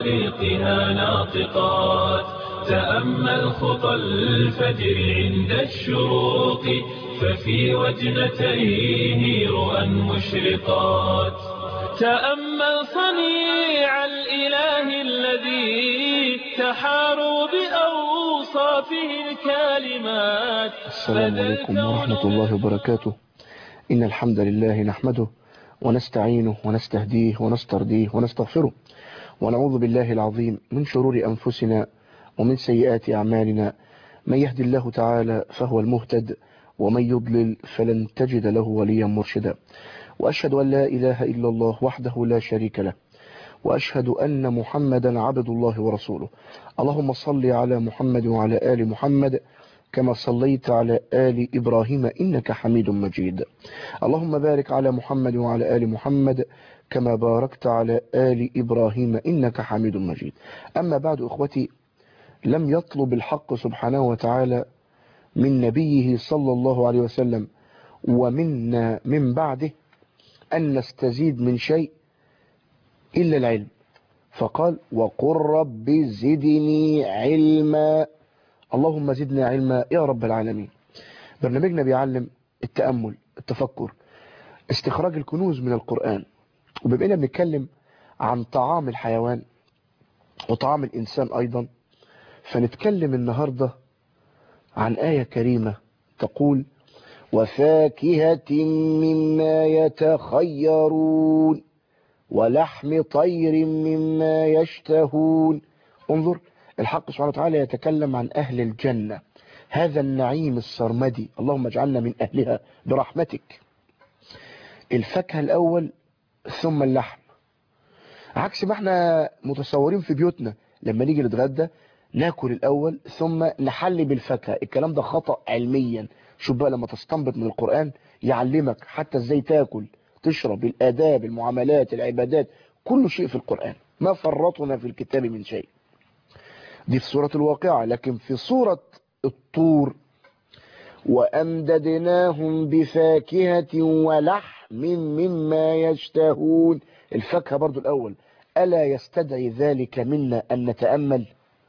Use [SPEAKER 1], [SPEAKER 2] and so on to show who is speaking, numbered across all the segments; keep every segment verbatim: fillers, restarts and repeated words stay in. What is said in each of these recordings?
[SPEAKER 1] طريقها ناطقات. تأمل خطى الفجر عند الشروق، ففي وجنتيه رؤى مشرقات. تأمل صنيع الإله الذي تحاروا بأوصافه الكالمات.
[SPEAKER 2] السلام عليكم ورحمة الله وبركاته. إن الحمد لله نحمده ونستعينه ونستهديه ونسترضيه ونستغفره، ونعوذ بالله العظيم من شرور أنفسنا ومن سيئات أعمالنا. من يهد الله تعالى فهو المهتد، ومن يضلل فلن تجد له وليا مرشدا. وأشهد أن لا إله إلا الله وحده لا شريك له، وأشهد أن محمدا عبد الله ورسوله. اللهم صل على محمد وعلى آل محمد كما صليت على آل إبراهيم إنك حميد مجيد. اللهم بارك على محمد وعلى آل محمد كما باركت على آل إبراهيم إنك حميد مجيد. أما بعد أخوتي، لم يطلب الحق سبحانه وتعالى من نبيه صلى الله عليه وسلم ومنا من بعده أن نستزيد من شيء إلا العلم، فقال وقل رب زدني علما. اللهم زدنا علما يا رب العالمين. برنامجنا بيعلم التأمل، التفكر، استخراج الكنوز من القرآن. وبما اننا بنتكلم عن طعام الحيوان وطعام الإنسان أيضا، فنتكلم النهاردة عن آية كريمة تقول وفاكهة مما يتخيرون ولحم طير مما يشتهون. انظر، الحق سبحانه وتعالى يتكلم عن أهل الجنة، هذا النعيم السرمدي، اللهم اجعلنا من أهلها برحمتك. الفاكهة الأول ثم اللحم، عكس ما احنا متصورين في بيوتنا لما نيجي نتغدى ناكل الأول ثم نحلي بالفاكهة. الكلام ده خطأ علميا. شوف بقى لما تستنبط من القرآن يعلمك حتى ازاي تاكل تشرب، الآداب، المعاملات، العبادات، كل شيء في القرآن، ما فرطنا في الكتاب من شيء. دي في سورة الواقعة. لكن في سورة الطور وأمددناهم بفاكهة ولحم مما يشتهون، الفاكهة برضو الأول. ألا يستدعي ذلك منا أن نتأمل؟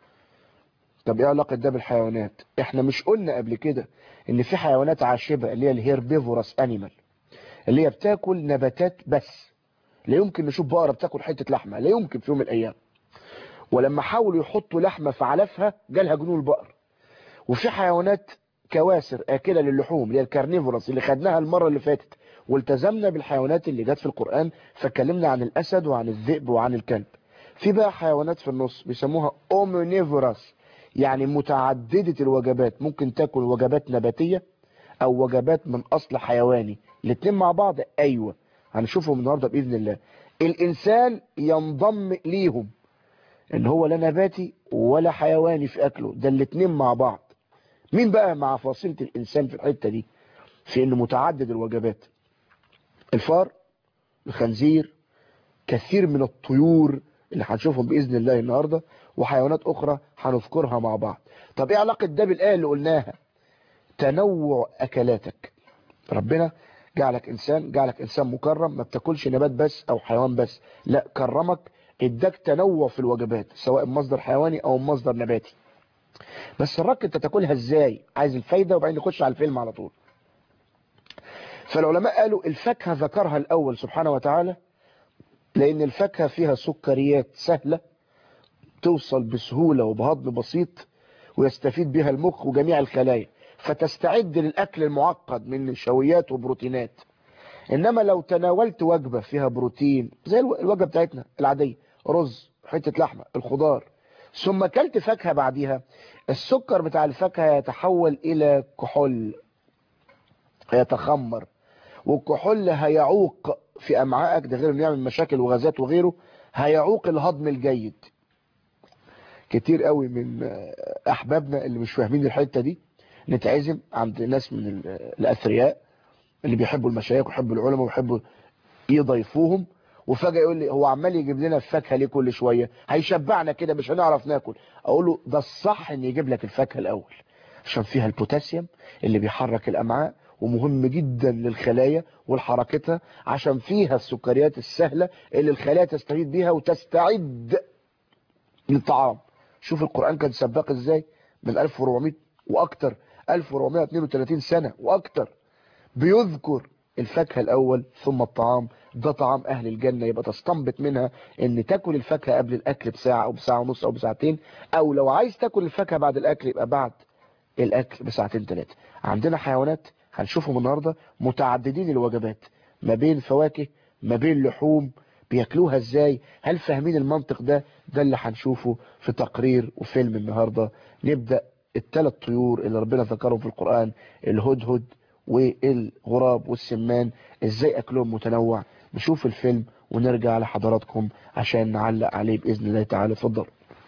[SPEAKER 2] طب ايه علاقة ده بالحيوانات؟ احنا مش قلنا قبل كده ان في حيوانات عاشبة اللي هي الهيربيفورس انيمال، اللي هي بتاكل نباتات بس؟ لا يمكن نشوف بقرة بتاكل حتة لحمة، لا يمكن في يوم من الأيام. ولما حاولوا يحطوا لحمة في علفها جالها جنون البقر. وفي حيوانات كواسر آكلة للحوم اللي هي الكارنيفورس اللي خدناها المرة اللي فاتت، والتزمنا بالحيوانات اللي جت في القرآن، فكلمنا عن الأسد وعن الذئب وعن الكلب. في بقى حيوانات في النص بيسموها اومنيفورس، يعني متعددة الوجبات، ممكن تاكل وجبات نباتية أو وجبات من أصل حيواني، الاتنين مع بعض. أيوة، هنشوفهم النهاردة بإذن الله. الإنسان ينضم ليهم، ان هو لا نباتي ولا حيواني في اكله، ده الاتنين مع بعض. مين بقى مع فاصلة الانسان في الحتة دي في انه متعدد الوجبات؟ الفار، الخنزير، كثير من الطيور اللي هنشوفهم باذن الله النهاردة، وحيوانات اخرى هنذكرها مع بعض. طب ايه علاقة ده بالايه اللي قلناها؟ تنوع اكلاتك. ربنا جعلك انسان، جعلك انسان مكرم، ما بتاكلش نبات بس او حيوان بس، لا، كرمك، اداك تنوع في الوجبات سواء مصدر حيواني او مصدر نباتي. بس الرك انت تاكلها ازاي؟ عايز الفايده وبعدين نخش على الفيلم على طول. فالعلماء قالوا الفاكهه ذكرها الاول سبحانه وتعالى لان الفاكهه فيها سكريات سهله توصل بسهوله وبهضم بسيط، ويستفيد بها المخ وجميع الخلايا، فتستعد للاكل المعقد من نشويات وبروتينات. انما لو تناولت وجبه فيها بروتين زي الوجبه بتاعتنا العاديه، رز، حته لحمه، الخضار، ثم اكلت فاكهه بعديها، السكر بتاع الفاكهه يتحول الى كحول، هيتخمر، والكحول هيعوق في امعائك، ده غير انه يعمل مشاكل وغازات وغيره، هيعوق الهضم الجيد. كتير قوي من احبابنا اللي مش فاهمين الحته دي نتعزم عند ناس من الاثرياء اللي بيحبوا المشايخ ويحبوا العلماء ويحبوا يضيفوهم، وفجأة يقول لي هو عمال يجيب لنا الفاكهة ليه كل شوية؟ هيشبعنا كده مش هنعرف ناكل. اقول له ده الصح ان يجيب لك الفاكهة الاول، عشان فيها البوتاسيوم اللي بيحرك الامعاء ومهم جدا للخلايا للطعام. شوف القرآن كان سباق ازاي من ألف وأربعمائة واكتر، ألف وأربعمائة واثنين وثلاثين سنة واكتر، بيذكر الفاكهة الاول ثم الطعام. ده طعام اهل الجنة. يبقى تستنبط منها ان تاكل الفاكهة قبل الاكل بساعة او بساعة ونص او بساعتين، او لو عايز تاكل الفاكهة بعد الاكل يبقى بعد الاكل بساعتين ثلاثة. عندنا حيوانات هنشوفهم النهاردة متعددين الوجبات، ما بين فواكه ما بين لحوم، بياكلوها ازاي؟ هل فاهمين المنطق ده؟ ده اللي هنشوفه في تقرير وفيلم النهاردة. نبدأ الثلاث طيور اللي ربنا ذكرهم في القرآن، الهدهد والغراب والسمان، ازاي اكلهم متنوع. نشوف الفيلم ونرجع لحضراتكم عشان نعلق عليه بإذن الله تعالى. اتفضل.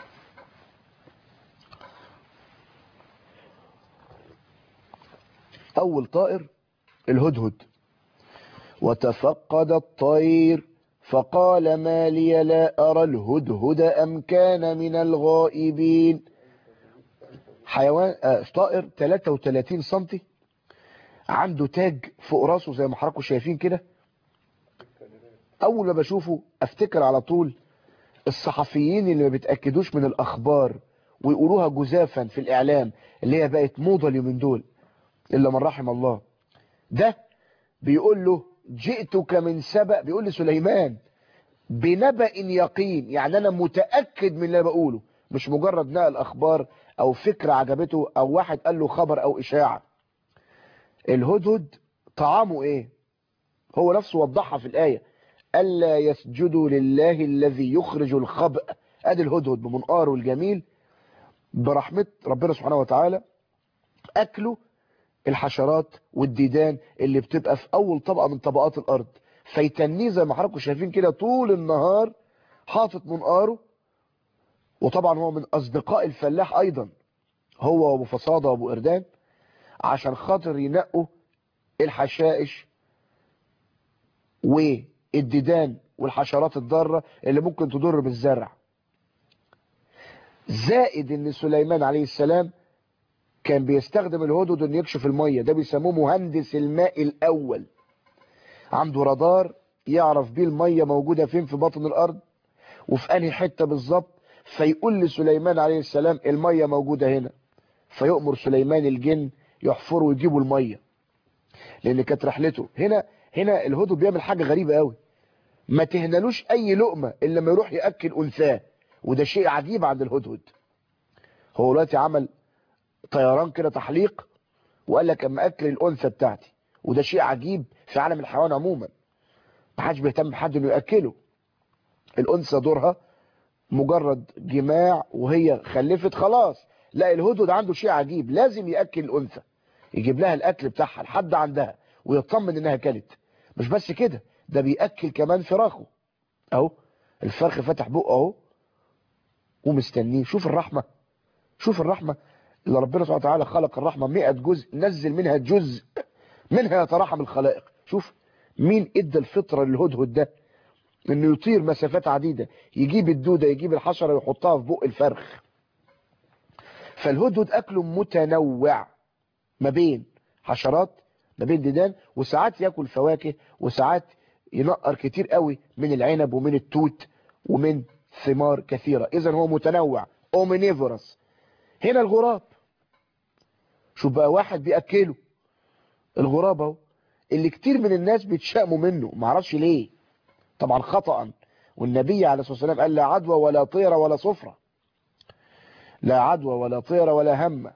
[SPEAKER 2] اول طائر الهدهد. وتفقد الطير فقال ما لي لا أرى الهدهد أم كان من الغائبين. حيوان آه طائر ثلاثة وثلاثين سنتي، عنده تاج فوق راسه زي ما حضراتكم شايفين كده. اول ما بشوفه افتكر على طول الصحفيين اللي ما بيتاكدوش من الاخبار ويقولوها جزافا في الاعلام، اللي هي بقت موضه اليومين دول الا من رحم الله. ده بيقول له جئتك من سبأ، بيقول لسليمان بنبأ يقين، يعني انا متأكد من اللي بقوله، مش مجرد نقل اخبار او فكرة عجبته او واحد قال له خبر او اشاعة. الهدهد طعامه ايه؟ هو نفسه وضحها في الآية، ألا يسجدوا لله الذي يخرج الخبأ. ادي الهدهد بمنقاره الجميل برحمة ربنا سبحانه وتعالى اكله الحشرات والديدان اللي بتبقى في اول طبقة من طبقات الارض، فيتنيه زي ما حضراتكم شايفين كده طول النهار حاطط منقاره. وطبعا هو من اصدقاء الفلاح ايضا، هو وابو فصاده وابو قردان، عشان خاطر ينقوا الحشائش والديدان والحشرات الضارة اللي ممكن تضر بالزرع. زائد ان سليمان عليه السلام كان بيستخدم الهدهد انه يكشف المية، ده بيسموه مهندس الماء الاول. عنده رادار يعرف بيه المية موجودة فين في باطن الارض وفي انهي حتة بالظبط، فيقول لسليمان عليه السلام المية موجودة هنا، فيؤمر سليمان الجن يحفروا ويجيبوا المية، لان كانت رحلته هنا. هنا الهدهد بيعمل حاجة غريبة قوي، ما تهنلوش اي لقمة الا لما يروح يأكل انثاه، وده شيء عجيب عند الهدهد. هو دلوقتي عمل طيران كده تحليق وقال لك اما اكل الانثى بتاعتي، وده شيء عجيب في عالم الحيوان عموما، ما حدش بيهتم بحد انه ياكله. الانثى دورها مجرد جماع وهي خلفت خلاص. لا، الهدهد عنده شيء عجيب، لازم ياكل الانثى، يجيب لها الاكل بتاعها لحد عندها ويطمن انها كلت. مش بس كده، ده بياكل كمان فراخه اهو، الفرخ فتح بقه اهو ومستنيه. شوف الرحمه، شوف الرحمه اللي ربنا سبحانه وتعالى خلق الرحمه مئة جزء، نزل منها جزء منها يتراحم الخلائق. شوف مين ادى الفطره للهدهد ده انه يطير مسافات عديده، يجيب الدوده يجيب الحشره ويحطها في بق الفرخ. فالهدهد اكله متنوع، ما بين حشرات ما بين ديدان، وساعات ياكل فواكه، وساعات ينقر كتير قوي من العنب ومن التوت ومن ثمار كثيره. اذا هو متنوع اومنيفورس. هنا الغراب، شوف بقى واحد بياكله الغراب اهو، اللي كتير من الناس بيتشائموا منه معرفش ليه، طبعا خطأ. والنبي عليه الصلاة والسلام قال لا عدوى ولا طيرة ولا صفرة، لا عدوى ولا طيرة ولا همة،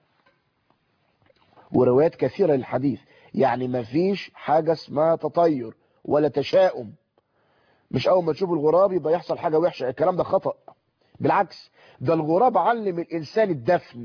[SPEAKER 2] وروايات كثيرة للحديث. يعني ما فيش حاجة اسمها تطير ولا تشاؤم، مش اول ما تشوف الغراب يبقى يحصل حاجة وحشة، الكلام ده خطأ. بالعكس، ده الغراب علم الانسان الدفن.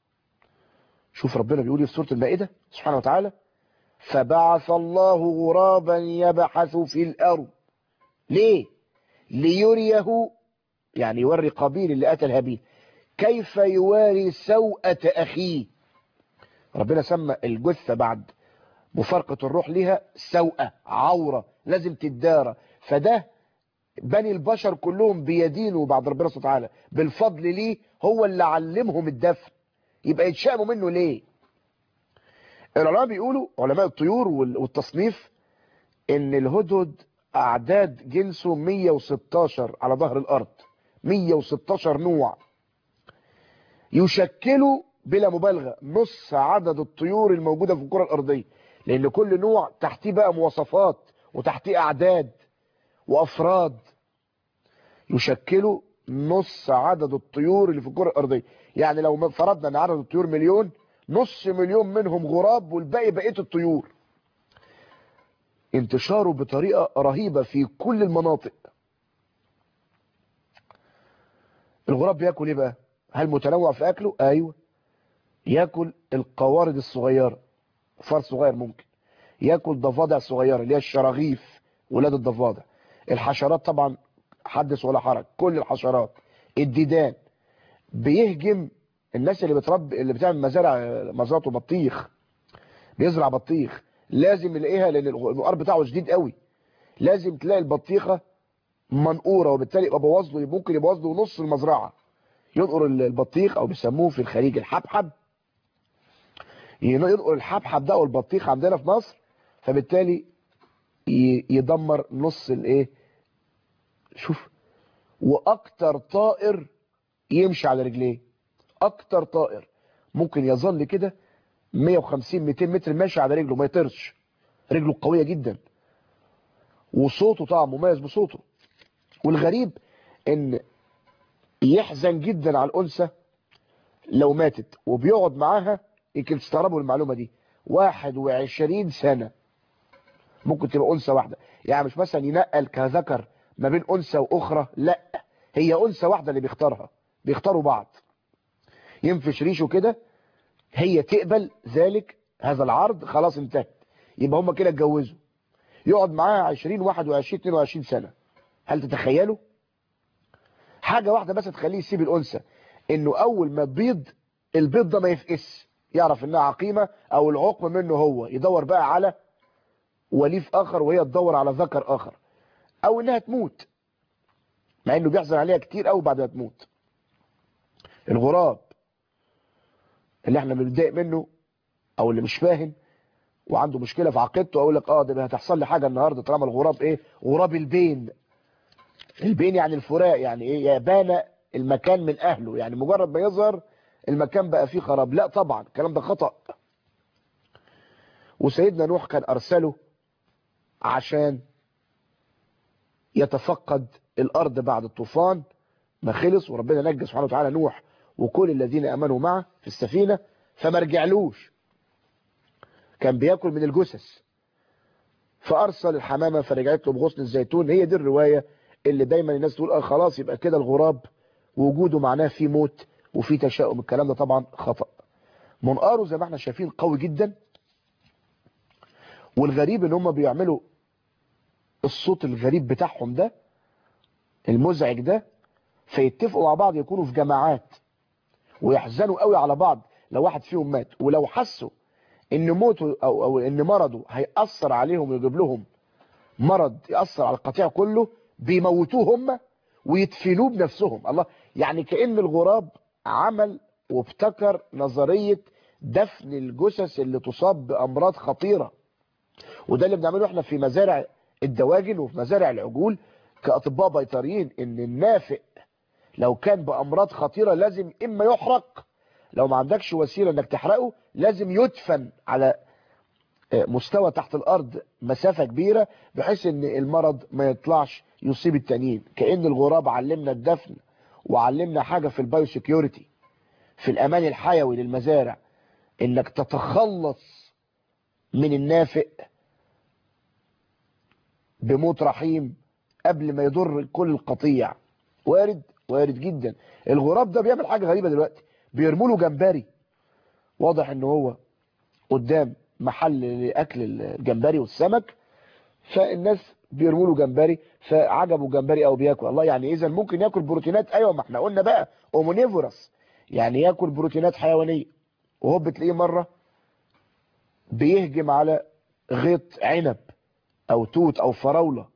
[SPEAKER 2] شوف ربنا بيقول في سورة المائدة سبحانه وتعالى فبعث الله غرابا يبحث في الارض. ليه؟ ليريه، يعني يوري قابيل اللي قتل هابيل كيف يواري سوءة اخيه. ربنا سمى الجثة بعد مفارقة الروح لها سوءة، عورة لازم تدارى. فده بني البشر كلهم بيدينوا بعد ربنا سبحانه وتعالى بالفضل ليه، هو اللي علمهم الدفن، يبقى يتشائموا منه ليه؟ العلماء بيقولوا، علماء الطيور والتصنيف، ان الهدهد اعداد جنسه مية وستاشر على ظهر الارض، مية وستاشر نوع. يشكلوا بلا مبالغة نص عدد الطيور الموجودة في الكرة الأرضية، لأن كل نوع تحتيه بقى مواصفات وتحتيه أعداد وأفراد. يشكلوا نص عدد الطيور اللي في الكرة الأرضية. يعني لو فرضنا أن عدد الطيور مليون، نص مليون منهم غراب والباقي بقية الطيور. انتشاره بطريقة رهيبة في كل المناطق. الغراب بياكل ايه بقى؟ هل متنوع في اكله؟ ايوه، ياكل القوارض الصغيرة، فار صغير ممكن، ياكل ضفادع صغيرة اللي هي الشراغيف، ولاد الضفادع. الحشرات طبعا حدث ولا حرج، كل الحشرات. الديدان. بيهجم الناس اللي بتربي، اللي بتعمل مزارع، مزرعه بطيخ، بيزرع بطيخ، لازم يلاقيها لان النقار بتاعه شديد قوي. لازم تلاقي البطيخه منقوره، وبالتالي يبقى بوظ له، ممكن يبوظ له نص المزرعه. ينقر البطيخ، او بيسموه في الخليج الحبحب، ينقر الحبحب ده والبطيخ عندنا في مصر، فبالتالي يدمر نص الايه. شوف، واكتر طائر يمشي على رجليه، اكتر طائر ممكن يظل كده مية وخمسين ميتين متر ماشي على رجله ما يطيرش، رجله قوية جدا، وصوته طبعا مميز بصوته. والغريب ان يحزن جدا على الانثى لو ماتت، وبيقعد معاها، يمكن تستغربوا المعلومة دي، واحد وعشرين سنة. ممكن تبقى انثى واحدة، يعني مش مثلا ينقل كذكر ما بين انثى واخرى، لا، هي انثى واحدة اللي بيختارها، بيختاروا بعض. ينفش ريشه كده، هي تقبل ذلك، هذا العرض، خلاص انتهت، يبقى هم كده اتجوزوا. يقعد معاها عشرين واحد وعشرين اتنين وعشرين سنة. هل تتخيلوا؟ حاجة واحدة بس تخليه يسيب الأنثى، انه اول ما تبيض البيض ده ما يفقس، يعرف انها عقيمة او العقم منه، هو يدور بقى على وليف اخر، وهي تدور على ذكر اخر، او انها تموت، مع انه بيحزن عليها كتير قوي بعد ما تموت. الغراب اللي احنا بنتضايق منه، او اللي مش فاهم وعنده مشكلة في عقيدته، اقول لك اه ده هتحصل لي حاجة النهاردة طالما الغراب ايه، غراب البين. البين يعني الفراق، يعني ايه، يبان المكان من اهله، يعني مجرد ما يظهر المكان بقى فيه خراب. لا طبعا الكلام ده خطأ. وسيدنا نوح كان ارسله عشان يتفقد الارض بعد الطوفان ما خلص، وربنا نجى سبحانه وتعالى نوح وكل الذين امنوا معه في السفينة، فما رجعلوش، كان بياكل من الجثث، فارسل الحمامة فرجعت له بغصن الزيتون. هي دي الرواية اللي دايما الناس تقول اه خلاص يبقى كده الغراب وجوده معناه في موت وفي تشاؤم. الكلام ده طبعا خطأ. منقاره زي ما احنا شايفين قوي جدا، والغريب ان هم بيعملوا الصوت الغريب بتاعهم ده المزعج ده، فيتفقوا مع بعض يكونوا في جماعات ويحزنوا قوي على بعض لو واحد فيهم مات، ولو حسوا ان موته او او ان مرضه هيأثر عليهم ويجيب لهم مرض يأثر على القطيع كله، بيموتوه هم ويدفنوه بنفسهم. الله، يعني كأن الغراب عمل وابتكر نظرية دفن الجثث اللي تصاب بأمراض خطيرة. وده اللي بنعمله احنا في مزارع الدواجن وفي مزارع العجول كأطباء بيطريين، ان النافق لو كان بأمراض خطيرة لازم اما يحرق، لو ما عندكش وسيلة انك تحرقه لازم يدفن على مستوى تحت الارض مسافة كبيرة، بحيث ان المرض ما يطلعش يصيب التانيين. كأن الغراب علمنا الدفن، وعلمنا حاجة في البايو سيكيورتي، في الامان الحيوي للمزارع، انك تتخلص من النافق بموت رحيم قبل ما يضر كل القطيع. وارد، وارد جدا. الغراب ده بيعمل حاجة غريبة دلوقتي، بيرموا له جمبري، واضح ان هو قدام محل لاكل الجمبري والسمك، فالناس بيرموا له جمبري، فعجبه جمبري او بياكل. الله، يعني اذا ممكن ياكل بروتينات. ايوه، ما احنا قلنا بقى اومونيفورس، يعني ياكل بروتينات حيوانيه. وهو بتلاقيه مره بيهجم على غيط عنب او توت او فراوله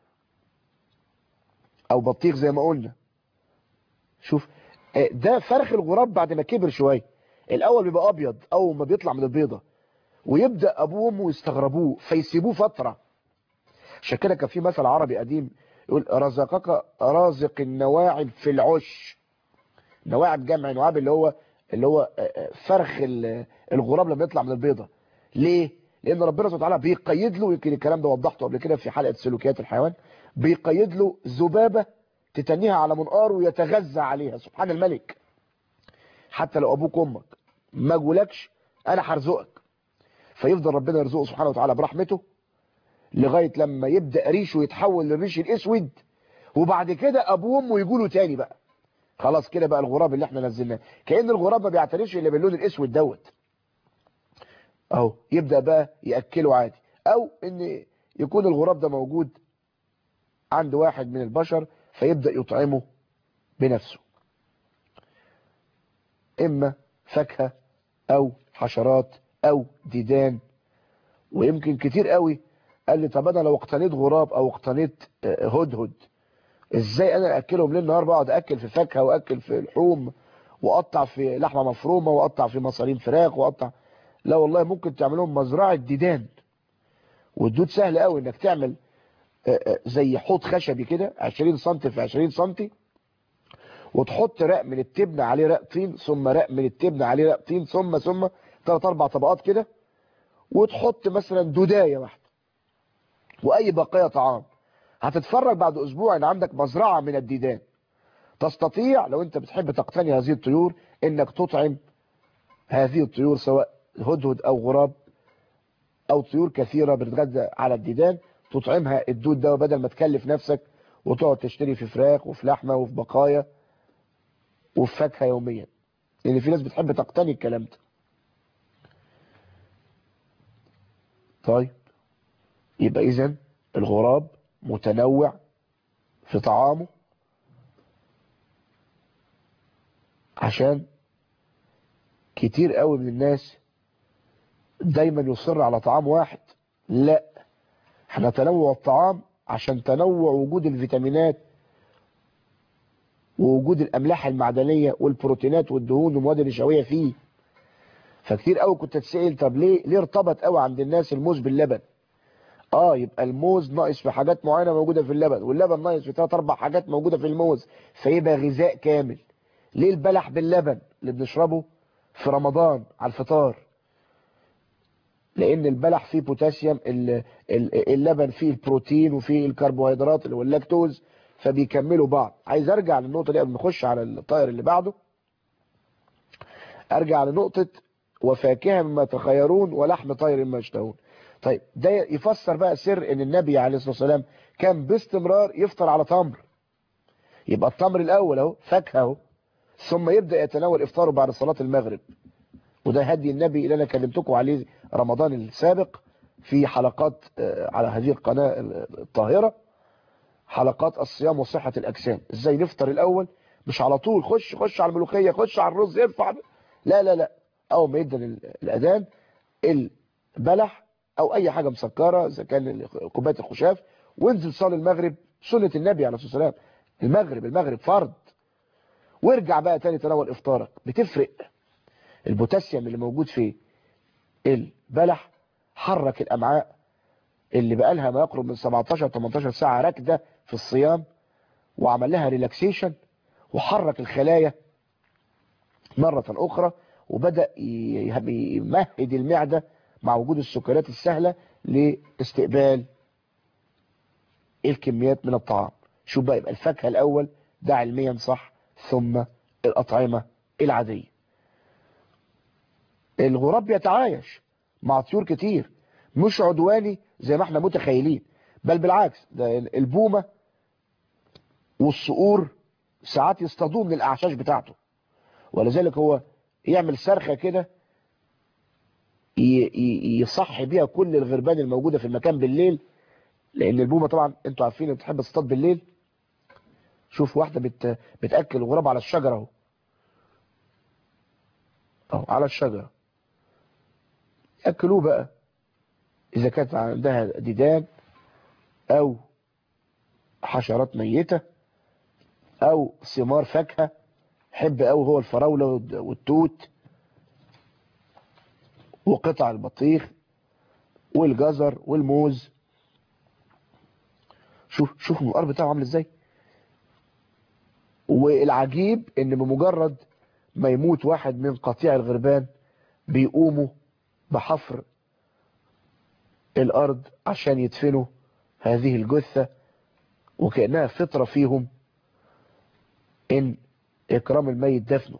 [SPEAKER 2] او بطيخ زي ما قلنا. شوف، ده فرخ الغراب بعد ما كبر شويه. الاول بيبقى ابيض اول ما بيطلع من البيضه، ويبدا ابوه وامه يستغربوه فيسيبوه فتره. عشان كده كان في مثل عربي قديم يقول رزقك رازق النواعم في العش، نواعب جمع نواعب اللي هو اللي هو فرخ الغراب لما يطلع من البيضة. ليه؟ لان ربنا سبحانه وتعالى بيقيد له، يمكن الكلام ده وضحته قبل كده في حلقة سلوكيات الحيوان، بيقيد له ذبابة تتنيها على منقار ويتغذى عليها. سبحان الملك. حتى لو ابوك وامك ما جولكش انا هرزقك، فيفضل ربنا يرزقه سبحانه وتعالى برحمته لغاية لما يبدأ ريشه يتحول للريش الاسود، وبعد كده ابوه وامه يقولوا تاني بقى خلاص كده بقى الغراب اللي احنا نزلناه. كأن الغراب ما بيعترفش الا باللون الاسود دوت اهو، يبدأ بقى يأكله عادي. او ان يكون الغراب ده موجود عند واحد من البشر فيبدأ يطعمه بنفسه، اما فاكهة او حشرات او ديدان. ويمكن كتير قوي قال لي طب انا لو اقتنيت غراب او اقتنيت هدهد ازاي انا اكلهم ليل نهار؟ بقعد اكل في فاكهه واكل في لحوم واقطع في لحمه مفرومه واقطع في مصارين فراخ واقطع. لا والله، ممكن تعملهم مزرعه ديدان. والدود سهل قوي انك تعمل زي حوض خشبي كده عشرين سم في عشرين سم، وتحط رق من التبن عليه رق طين، ثم رق من التبن عليه رق طين، ثم ثم ثلاث اربع طبقات كده، وتحط مثلا دودايه واحده واي بقايا طعام. هتتفرج بعد اسبوع ان عندك مزرعه من الديدان. تستطيع لو انت بتحب تقتني هذه الطيور انك تطعم هذه الطيور، سواء هدهد او غراب او طيور كثيره بتتغذى على الديدان، تطعمها الدود ده بدل ما تكلف نفسك وتقعد تشتري في فراخ وفي لحمه وفي بقايا وفي فاكهه يوميا، لان في ناس بتحب تقتني الكلام ده. طيب يبقى اذا الغراب متنوع في طعامه، عشان كتير قوي من الناس دايما يصر على طعام واحد. لا، احنا تنوع الطعام عشان تنوع وجود الفيتامينات ووجود الاملاح المعدنيه والبروتينات والدهون والمواد النشويه فيه. فكتير قوي كنت اتسال طب ليه ليه ارتبط قوي عند الناس الموز باللبن؟ اه يبقى الموز ناقص في حاجات معينه موجوده في اللبن، واللبن ناقص في ثلاث اربع حاجات موجوده في الموز، فيبقى غذاء كامل. ليه البلح باللبن اللي بنشربه في رمضان على الفطار؟ لان البلح فيه بوتاسيوم، اللبن فيه البروتين وفيه الكربوهيدرات اللي هو اللاكتوز، فبيكملوا بعض. عايز ارجع للنقطه دي قبل ما نخش على الطائر اللي بعده. ارجع لنقطه وفاكهه مما تخيرون ولحم طير مما يشتهون. طيب ده يفسر بقى سر ان النبي عليه الصلاه والسلام كان باستمرار يفطر على تمر. يبقى التمر الاول اهو فاكهه اهو، ثم يبدا يتناول افطاره بعد صلاه المغرب. وده هدي النبي اللي انا كلمتكم عليه رمضان السابق في حلقات على هذه القناه الطاهره، حلقات الصيام وصحه الاجسام. ازاي نفطر الاول، مش على طول خش خش على الملوخيه، خش على الرز، ارفع. لا لا لا، اول ما يدن الاذان البلح او اي حاجه مسكره اذا كان كوبايه الخشاف، وانزل صلي المغرب سنه النبي عليه الصلاه والسلام. المغرب المغرب فرض، وارجع بقى تاني تناول افطارك. بتفرق البوتاسيوم اللي موجود في البلح، حرك الامعاء اللي بقى لها ما يقرب من سبعتاشر تمنتاشر ساعه راكده في الصيام، وعمل لها ريلاكسيشن، وحرك الخلايا مره اخرى، وبدا يمهد المعده مع وجود السكريات السهله لاستقبال الكميات من الطعام. شوف بقى، يبقى الفاكهه الاول ده علميا صح، ثم الاطعمه العاديه. الغراب بيتعايش مع طيور كتير، مش عدواني زي ما احنا متخيلين، بل بالعكس، ده البومه والصقور ساعات يصطادوه من الاعشاش بتاعته، ولذلك هو يعمل صرخه كده يصحي بيها كل الغربان الموجوده في المكان بالليل. لان البومه طبعا انتوا عارفين بتحب تصطاد بالليل. شوف واحده بت... بتاكل الغراب على الشجره اهو، اهو على الشجره، ياكلوه بقى اذا كانت عندها ديدان او حشرات ميته او ثمار فاكهه. حب قوي هو الفراوله والتوت وقطع البطيخ والجزر والموز. شوف شوف المقار بتاعه عامل ازاي. والعجيب ان بمجرد ما يموت واحد من قطيع الغربان بيقوموا بحفر الارض عشان يدفنوا هذه الجثة، وكأنها فطرة فيهم ان اكرام الميت دفنه.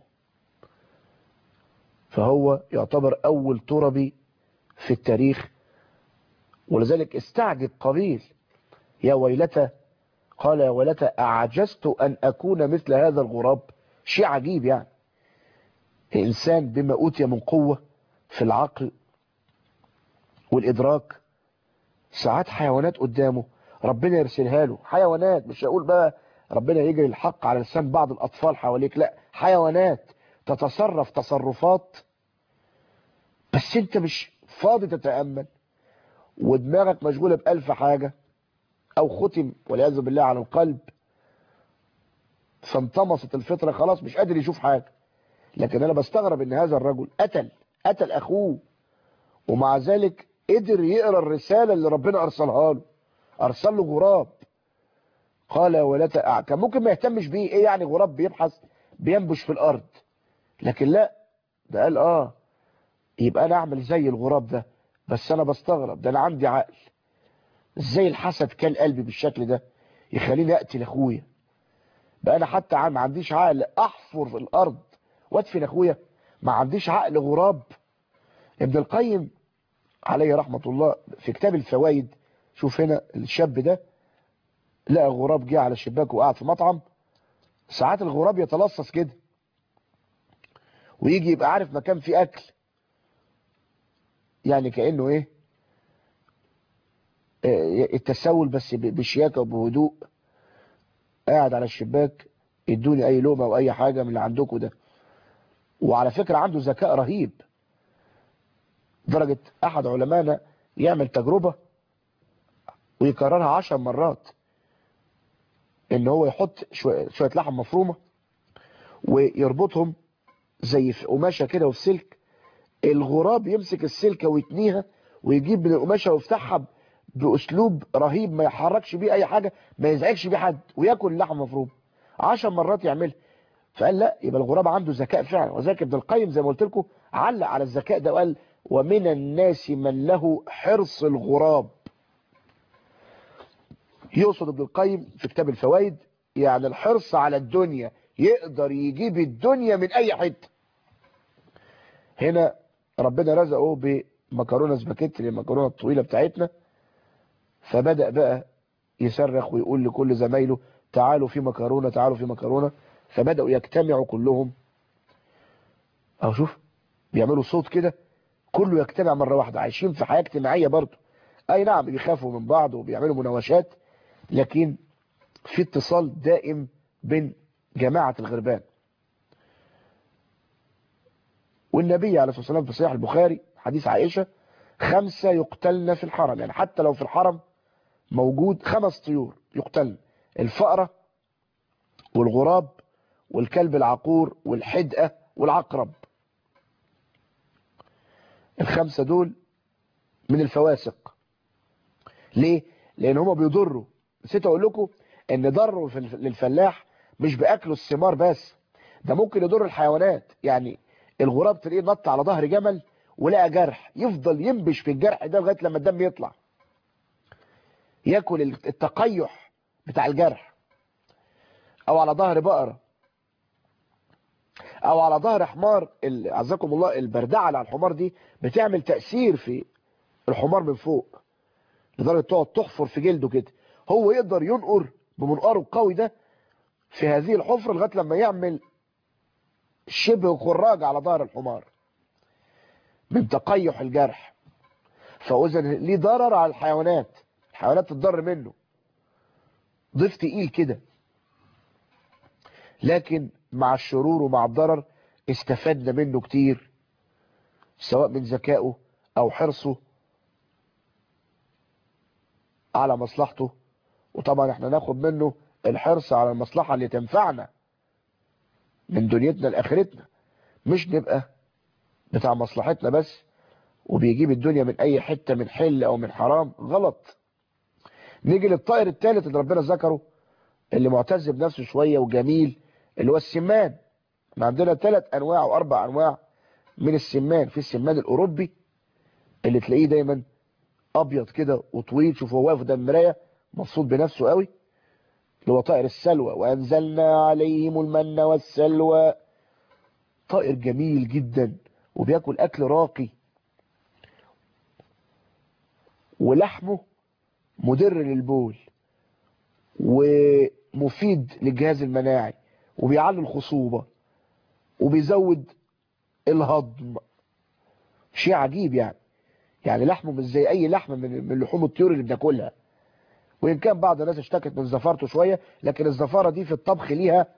[SPEAKER 2] فهو يعتبر اول تربي في التاريخ، ولذلك استعجب قابيل يا ويلتى، قال يا ويلتى اعجزت ان اكون مثل هذا الغراب. شيء عجيب يعني، انسان بما اوتي من قوة في العقل والادراك، ساعات حيوانات قدامه ربنا يرسلها له، حيوانات، مش هقول بقى ربنا يجري الحق على لسان بعض الاطفال حواليك، لا، حيوانات تتصرف تصرفات بس انت مش فاضي تتأمل، ودماغك مشغولة بألف حاجة، او ختم والعياذ بالله على القلب فانطمست الفطرة، خلاص مش قادر يشوف حاجة. لكن انا بستغرب ان هذا الرجل قتل قتل اخوه، ومع ذلك قدر يقرأ الرسالة اللي ربنا ارسلها له، ارسل له غراب. قال يا ويلتى أع- كان ممكن ما يهتمش بيه، ايه يعني غراب بيبحث بينبش في الارض، لكن لا، ده قال اه يبقى انا اعمل زي الغراب ده. بس انا بستغرب، ده انا عندي عقل، ازاي الحسد كان قلبي بالشكل ده يخليني اقتل اخويا؟ بقى انا حتى ما عنديش عقل احفر في الارض وادفن اخويا، ما عنديش عقل غراب. ابن القيم عليه رحمة الله في كتاب الفوائد، شوف هنا الشاب ده لقى غراب جه على الشباك وقعد في مطعم، ساعات الغراب يتلصص كده ويجي يبقى عارف مكان فيه اكل، يعني كأنه ايه آه، التسول بس ب- بشياكة وبهدوء، قاعد على الشباك ادوني اي لقمة او اي حاجة من اللي عندكم ده. وعلى فكرة عنده ذكاء رهيب، درجة احد علمائنا يعمل تجربة ويكررها عشر مرات، ان هو يحط شوية, شوية لحم مفرومة ويربطهم زي في قماشة كده وفي سلك، الغراب يمسك السلكة ويتنيها ويجيب من القماشة ويفتحها بأسلوب رهيب، ما يحركش بيه أي حاجة، ما يزعجش بيه حد، وياكل اللحم مفروم. عشر مرات يعملها. فقال لا، يبقى الغراب عنده ذكاء فعلا. وذلك ابن القيم زي ما قلت لكم علق على الذكاء ده وقال ومن الناس من له حرص الغراب. يقصد ابن القيم في كتاب الفوائد يعني الحرص على الدنيا، يقدر يجيب الدنيا من أي حته. هنا ربنا رزقه بمكرونه سباكيتي، المكرونه الطويله بتاعتنا، فبدأ بقى يصرخ ويقول لكل زمايله تعالوا في مكرونه تعالوا في مكرونه، فبدأوا يجتمعوا كلهم. اهو شوف بيعملوا صوت كده، كله يجتمع مره واحده، عايشين في حياه اجتماعيه برضه، اي نعم بيخافوا من بعض وبيعملوا مناوشات، لكن في اتصال دائم بين جماعه الغربان. والنبي عليه الصلاه والسلام في صحيح البخاري حديث عائشه خمسه يقتلن في الحرم، يعني حتى لو في الحرم موجود خمس طيور يقتلن: الفأرة والغراب والكلب العقور والحدقة والعقرب. الخمسة دول من الفواسق. ليه؟ لان هما بيضروا. نسيت اقول لكم ان ضروا في الف- للفلاح مش باكله الثمار بس، ده ممكن يضر الحيوانات. يعني الغراب تلاقيه نط على ظهر جمل ولقى جرح، يفضل ينبش في الجرح ده لغايه لما الدم يطلع، ياكل التقيح بتاع الجرح. او على ظهر بقرة او على ظهر حمار، ال- عزكم الله البردعه اللي على الحمار دي بتعمل تأثير في الحمار من فوق لدرجة تقعد تحفر في جلده كده، هو يقدر ينقر بمنقاره القوي ده في هذه الحفرة لغاية لما يعمل شبه خراج على ظهر الحمار من تقيح الجرح. فاذا ليه ضرر على الحيوانات، الحيوانات تتضر منه، ضيف تقيل كده. لكن مع الشرور ومع الضرر استفدنا منه كتير، سواء من ذكائه او حرصه على مصلحته. وطبعا احنا ناخد منه الحرص على المصلحة اللي تنفعنا من دنيتنا لاخرتنا، مش نبقى بتاع مصلحتنا بس وبيجيب الدنيا من اي حتة من حل او من حرام، غلط. نيجي للطائر الثالث اللي ربنا ذكره، اللي معتز بنفسه شوية وجميل، اللي هو السمان. احنا عندنا ثلاث انواع او اربع انواع من السمان. في السمان الاوروبي اللي تلاقيه دايما ابيض كده وطويل، شوف هو واقف قدام المرايه مبسوط بنفسه قوي، اللي هو طائر السلوى. وانزلنا عليهم المن والسلوى، طائر جميل جدا وبياكل اكل راقي، ولحمه مدر للبول ومفيد للجهاز المناعي وبيعلي الخصوبة وبيزود الهضم. شيء عجيب يعني. يعني لحمه مش زي اي لحمه من من لحوم الطيور اللي بناكلها. وان كان بعض الناس اشتكت من زفارته شويه، لكن الزفاره دي في الطبخ ليها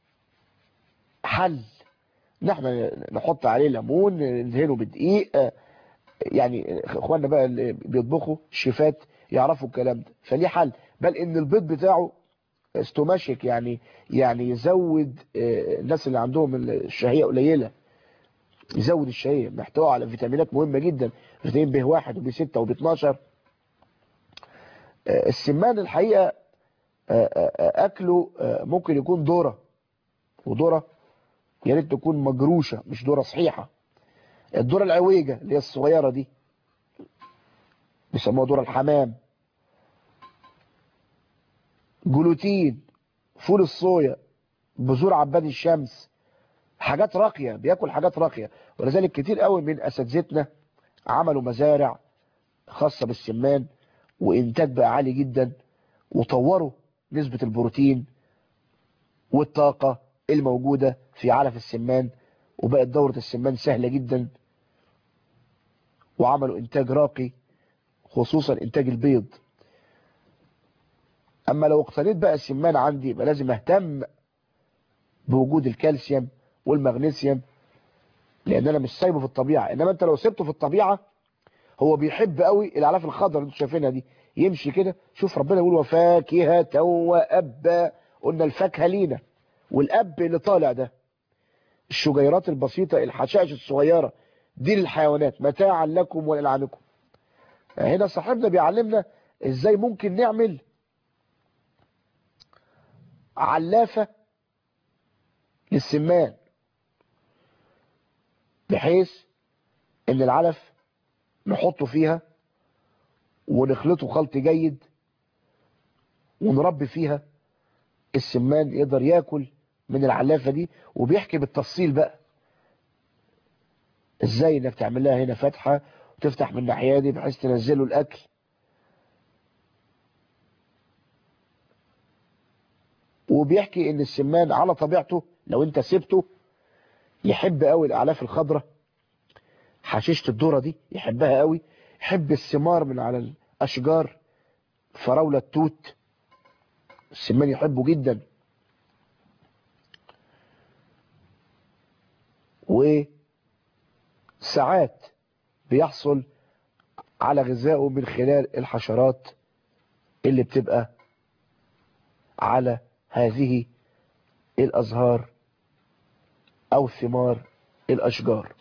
[SPEAKER 2] حل. نحن نحط عليه ليمون، ندهنه بدقيق. يعني اخواننا بقى اللي بيطبخوا الشيفات يعرفوا الكلام ده، فليه حل. بل ان البيض بتاعه استوماشيك، يعني يعني يزود الناس اللي عندهم الشهيه قليله، يزود الشهيه، محتوى على فيتامينات مهمه جدا، فيتامين بي واحد وبي ستة وبي اتناشر. السمان الحقيقه اكله ممكن يكون ذره، وذره يا ريت تكون مجروشه مش ذره صحيحه. الذره العويجه اللي هي الصغيره دي بيسموها ذره الحمام، جلوتين، فول الصويا، بذور عباد الشمس، حاجات راقيه، بياكل حاجات راقيه. ولذلك كتير قوي من اساتذتنا عملوا مزارع خاصه بالسمان، وانتاج بقى عالي جدا، وطوروا نسبه البروتين والطاقه الموجوده في علف السمان، وبقت دوره السمان سهله جدا، وعملوا انتاج راقي خصوصا انتاج البيض. اما لو اقتنيت بقى السمان عندي يبقى لازم اهتم بوجود الكالسيوم والمغنيسيوم، لان انا مش سايبه في الطبيعه. انما انت لو سبته في الطبيعه هو بيحب قوي الاعلاف الخضراء اللي انتوا شايفينها دي، يمشي كده. شوف ربنا يقول وفاكهه وابا، قلنا الفاكهه لينا، والاب اللي طالع ده الشجيرات البسيطه الحشائش الصغيره دي للحيوانات، متاعا لكم ولانعامكم. هنا صاحبنا بيعلمنا ازاي ممكن نعمل علافه للسمان، بحيث ان العلف نحطه فيها ونخلطه خلط جيد ونربي فيها السمان يقدر ياكل من العلافه دي. وبيحكي بالتفصيل بقى ازاي انك تعمل لها هنا فتحه وتفتح من الناحيه دي بحيث تنزله الاكل. وبيحكي ان السمان على طبيعته لو انت سبته يحب قوي الاعلاف الخضراء، حشيشه الذره دي يحبها قوي، يحب الثمار من على الاشجار، فراوله التوت السمان يحبه جدا. وساعات بيحصل على غذائه من خلال الحشرات اللي بتبقى على هذه الازهار او ثمار الاشجار،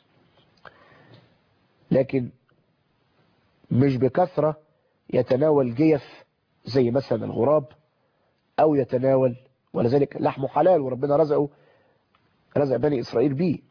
[SPEAKER 2] لكن مش بكثرة يتناول جيف زي مثلا الغراب او يتناول، ولذلك لحمه حلال وربنا رزقه رزق بني اسرائيل بيه.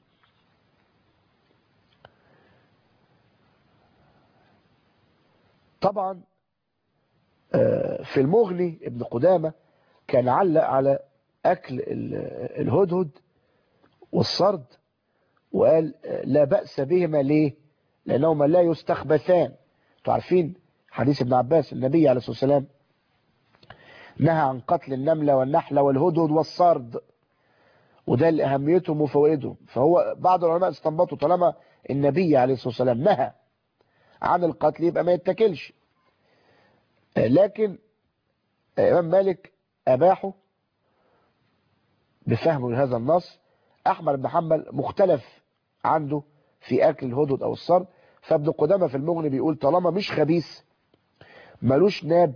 [SPEAKER 2] طبعا في المغني ابن قدامة كان علق على اكل الهدهد والصرد وقال لا بأس بهما. ليه؟ لانهما لا يستخبثان. انتوا عارفين حديث ابن عباس النبي عليه الصلاة والسلام نهى عن قتل النملة والنحلة والهدهد والصرد، وده لأهميتهم وفوائدهم. فهو بعض العلماء استنبطوا طالما النبي عليه الصلاة والسلام نهى عن القتل يبقى ما يتاكلش، لكن إمام مالك أباحه بفهمه لهذا النص. أحمد بن حنبل مختلف عنده في أكل الهدهد أو الصرد. فابن قدامة في المغني بيقول طالما مش خبيث ملوش ناب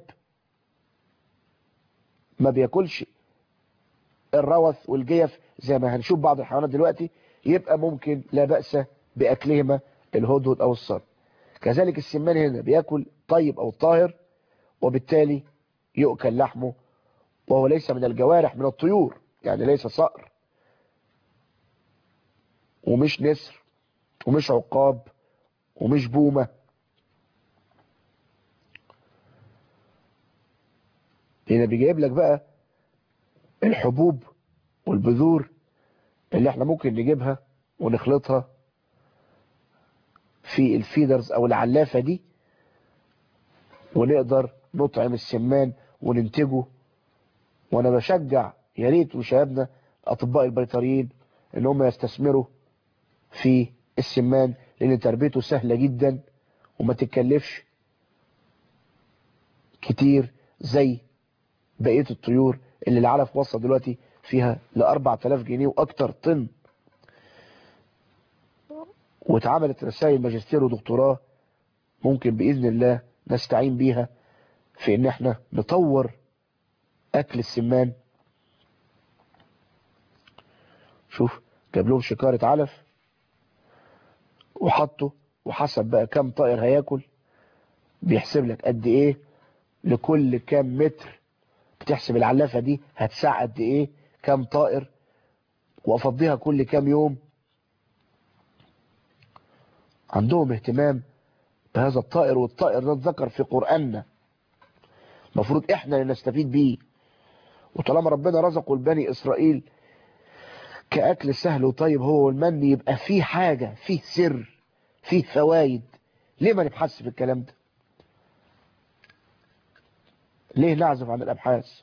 [SPEAKER 2] ما بياكلش الروث والجيف زي ما هنشوف بعض الحيوانات دلوقتي، يبقى ممكن لا بأس بأكلهما الهدهد أو الصرد. كذلك السمان هنا بياكل طيب أو طاهر، وبالتالي يؤكل لحمه، وهو ليس من الجوارح من الطيور، يعني ليس صقر ومش نسر ومش عقاب ومش بومة. هنا بيجيب لك بقى الحبوب والبذور اللي احنا ممكن نجيبها ونخلطها في الفيدرز او العلافة دي، ونقدر نطعم السمان وننتجه. وانا بشجع يا ريت وشبابنا اطباء البيطريين ان هم يستثمروا في السمان، لان تربيته سهلة جدا وما تتكلفش كتير زي بقية الطيور اللي العلف وصل دلوقتي فيها ل أربعة آلاف جنيه واكتر طن. واتعملت رسائل ماجستير ودكتوراه ممكن بإذن الله نستعين بيها في ان احنا نطور اكل السمان. شوف جاب لهم شكارة علف وحطه، وحسب بقى كام طائر هياكل بيحسب لك قد ايه لكل كام متر، بتحسب العلافة دي هتساع قد ايه كام طائر، وافضيها كل كام يوم. عندهم اهتمام بهذا الطائر، والطائر ده اتذكر في قرآننا، المفروض احنا اللي نستفيد بيه. وطالما ربنا رزقه لبني اسرائيل كأكل سهل وطيب هو والمن، يبقى فيه حاجة، فيه سر، فيه فوائد. ليه ما نبحث في الكلام ده؟ ليه نعزف عن الابحاث؟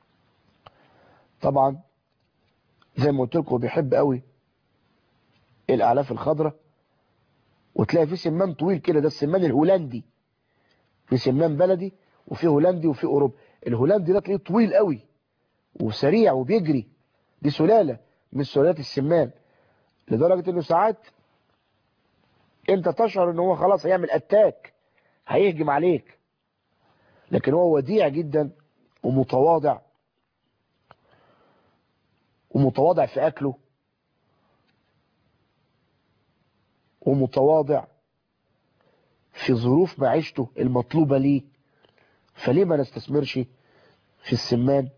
[SPEAKER 2] طبعا زي ما قلت لكم بيحب قوي الاعلاف الخضراء، وتلاقي فيه سمان طويل كده، ده السمان الهولندي. في سمان بلدي وفي هولندي وفي اوروبا. الهولندي ده تلاقيه طويل قوي وسريع وبيجري، دي سلالة من سلالات السمان، لدرجة انه ساعات انت تشعر ان هو خلاص هيعمل اتاك، هيهجم عليك، لكن هو وديع جدا ومتواضع، ومتواضع في اكله، ومتواضع في ظروف معيشته المطلوبة ليه. فليه ما نستثمرش في السمان؟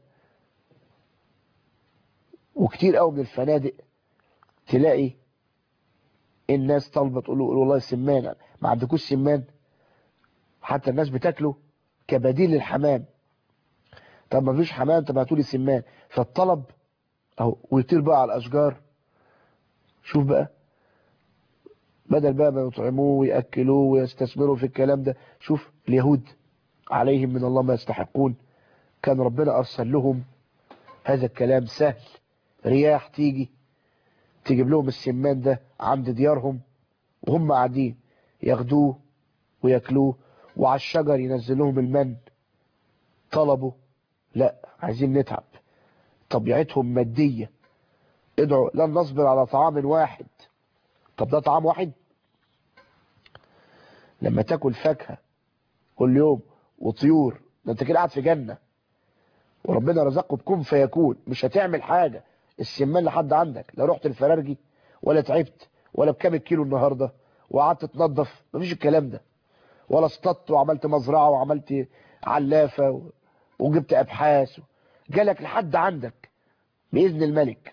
[SPEAKER 2] وكتير قوي من الفنادق تلاقي الناس طالبه تقول له والله سمان، ما عندكوش سمان؟ حتى الناس بتاكله كبديل للحمام. طب ما فيش حمام، طب هاتوا لي سمان. فالطلب اهو، ويطير بقى على الاشجار. شوف بقى، بدل بقى ما يطعموه ويأكلوه ويستثمروا في الكلام ده. شوف اليهود عليهم من الله ما يستحقون، كان ربنا أرسل لهم هذا الكلام سهل، رياح تيجي تجيب لهم السمان ده عند ديارهم، وهم قاعدين ياخدوه وياكلوه، وعلى الشجر ينزل لهم المن. طلبوا لا، عايزين نتعب، طبيعتهم مادية. ادعوا لن نصبر على طعام واحد. طب ده طعام واحد؟ لما تاكل فاكهة كل يوم وطيور، ده انت كده قاعد في جنة، وربنا رزقه بكون فيكون. مش هتعمل حاجة السمان لحد عندك، لا رحت الفرارجي ولا تعبت ولا بكام الكيلو النهاردة وقعدت تنظف، مفيش الكلام ده. ولا اصطدت وعملت مزرعة وعملت علافة وجبت ابحاث، جالك لحد عندك بإذن الملك.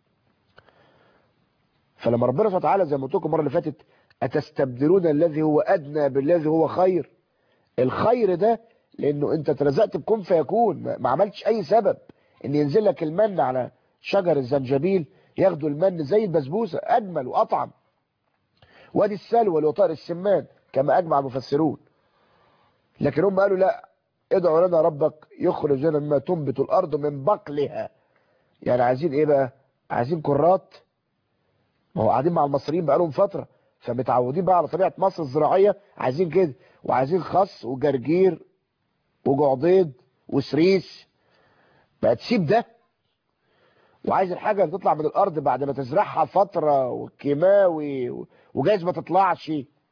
[SPEAKER 2] فلما ربنا سبحانه وتعالى زي ما قلت لكم المره اللي فاتت، اتستبدلون الذي هو ادنى بالذي هو خير. الخير ده لانه انت اترزقت بكون فيكون، ما عملتش اي سبب ان ينزل لك المن على شجر الزنجبيل، ياخدوا المن زي البسبوسه اجمل واطعم. وادي السلوى اللي هو طائر السمان كما اجمع المفسرون. لكن هم قالوا لا، ادعوا لنا ربك يخرج لنا مما تنبت الارض من بقلها. يعني عايزين ايه بقى؟ عايزين كرات. ما هو قاعدين مع المصريين بقالهم فترة، فمتعودين بقى على طبيعة مصر الزراعية، عايزين كده. وعايزين خس وجرجير وجعضيد وسريس، بقى تسيب ده. وعايز الحاجة اللي تطلع من الأرض بعد ما تزرعها فترة والكيماوي وجايز ما تطلعش.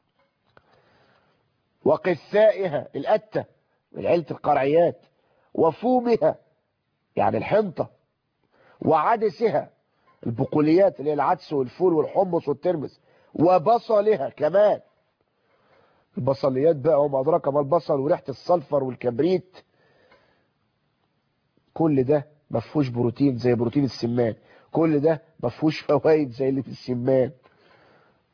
[SPEAKER 2] وقثائها القتة من عيلة القرعيات، وفومها يعني الحنطة، وعدسها البقوليات اللي هي العدس والفول والحمص والترمس، وبصلها كمان. البصليات بقى وما أدراك ما البصل، وريحة الصلفر والكبريت، كل ده ما فيهوش بروتين زي بروتين السمان، كل ده ما فيهوش فوائد زي اللي في السمان.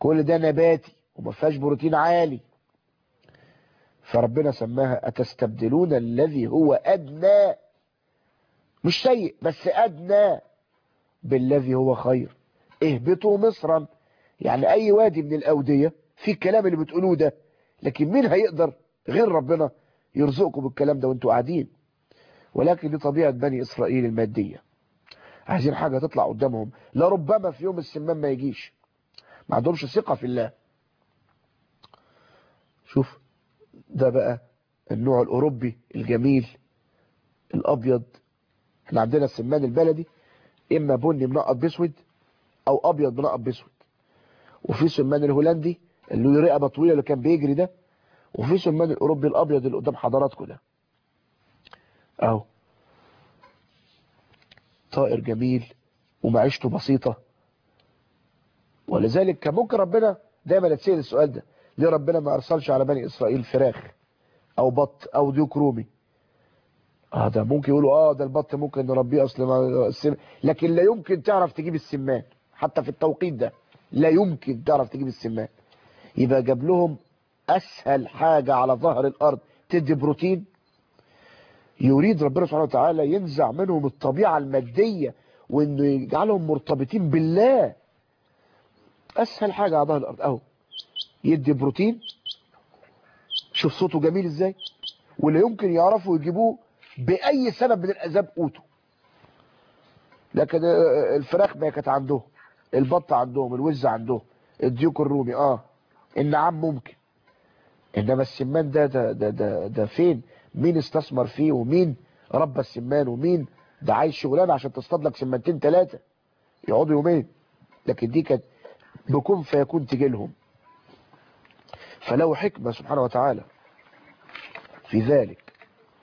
[SPEAKER 2] كل ده نباتي وما فيهاش بروتين عالي. فربنا سماها أتستبدلون الذي هو أدنى، مش سيء بس أدنى، بالذي هو خير. اهبطوا مصرا، يعني أي وادي من الأودية في الكلام اللي بتقولوه ده، لكن مين هيقدر غير ربنا يرزقكم بالكلام ده وانتوا قاعدين؟ ولكن دي طبيعة بني إسرائيل المادية، عايزين حاجة تطلع قدامهم، لربما في يوم السمان ما يجيش، ما عندهمش ثقة في الله. شوف ده بقى النوع الأوروبي الجميل الأبيض. احنا عندنا السمان البلدي إما بني منقط بسود أو أبيض منقط بسود، وفي سمان الهولندي اللي له رقبة طويلة اللي كان بيجري ده، وفي سمان الأوروبي الأبيض اللي قدام حضراتكم ده أهو. طائر جميل ومعيشته بسيطة، ولذلك كان ممكن ربنا دايما يتسأل السؤال ده، ليه ربنا ما أرسلش على بني إسرائيل فراخ أو بط أو ديك رومي؟ اه ده ممكن يقولوا اه ده البط ممكن نربيه اصل ما السم... لكن لا يمكن تعرف تجيب السمان حتى في التوقيت ده، لا يمكن تعرف تجيب السمان. يبقى جاب لهم اسهل حاجة على ظهر الارض تدي بروتين. يريد ربنا سبحانه وتعالى ينزع منهم الطبيعة المادية وانه يجعلهم مرتبطين بالله. اسهل حاجة على ظهر الارض اهو يدي بروتين. شوف صوته جميل ازاي، ولا يمكن يعرفوا يجيبوه بأي سبب من الأسباب قوته. لكن الفراخ ما كانت عندهم، البط عندهم، الوز عندهم، الديوك الرومي اه النعام ممكن، انما السمان ده ده ده ده, ده فين؟ مين استثمر فيه؟ ومين ربى السمان؟ ومين ده عايز شغلانه عشان تصطاد لك سمانتين ثلاثه يقعدوا يومين؟ لكن دي كانت بكون فيكون تجي لهم. فله حكمه سبحانه وتعالى في ذلك.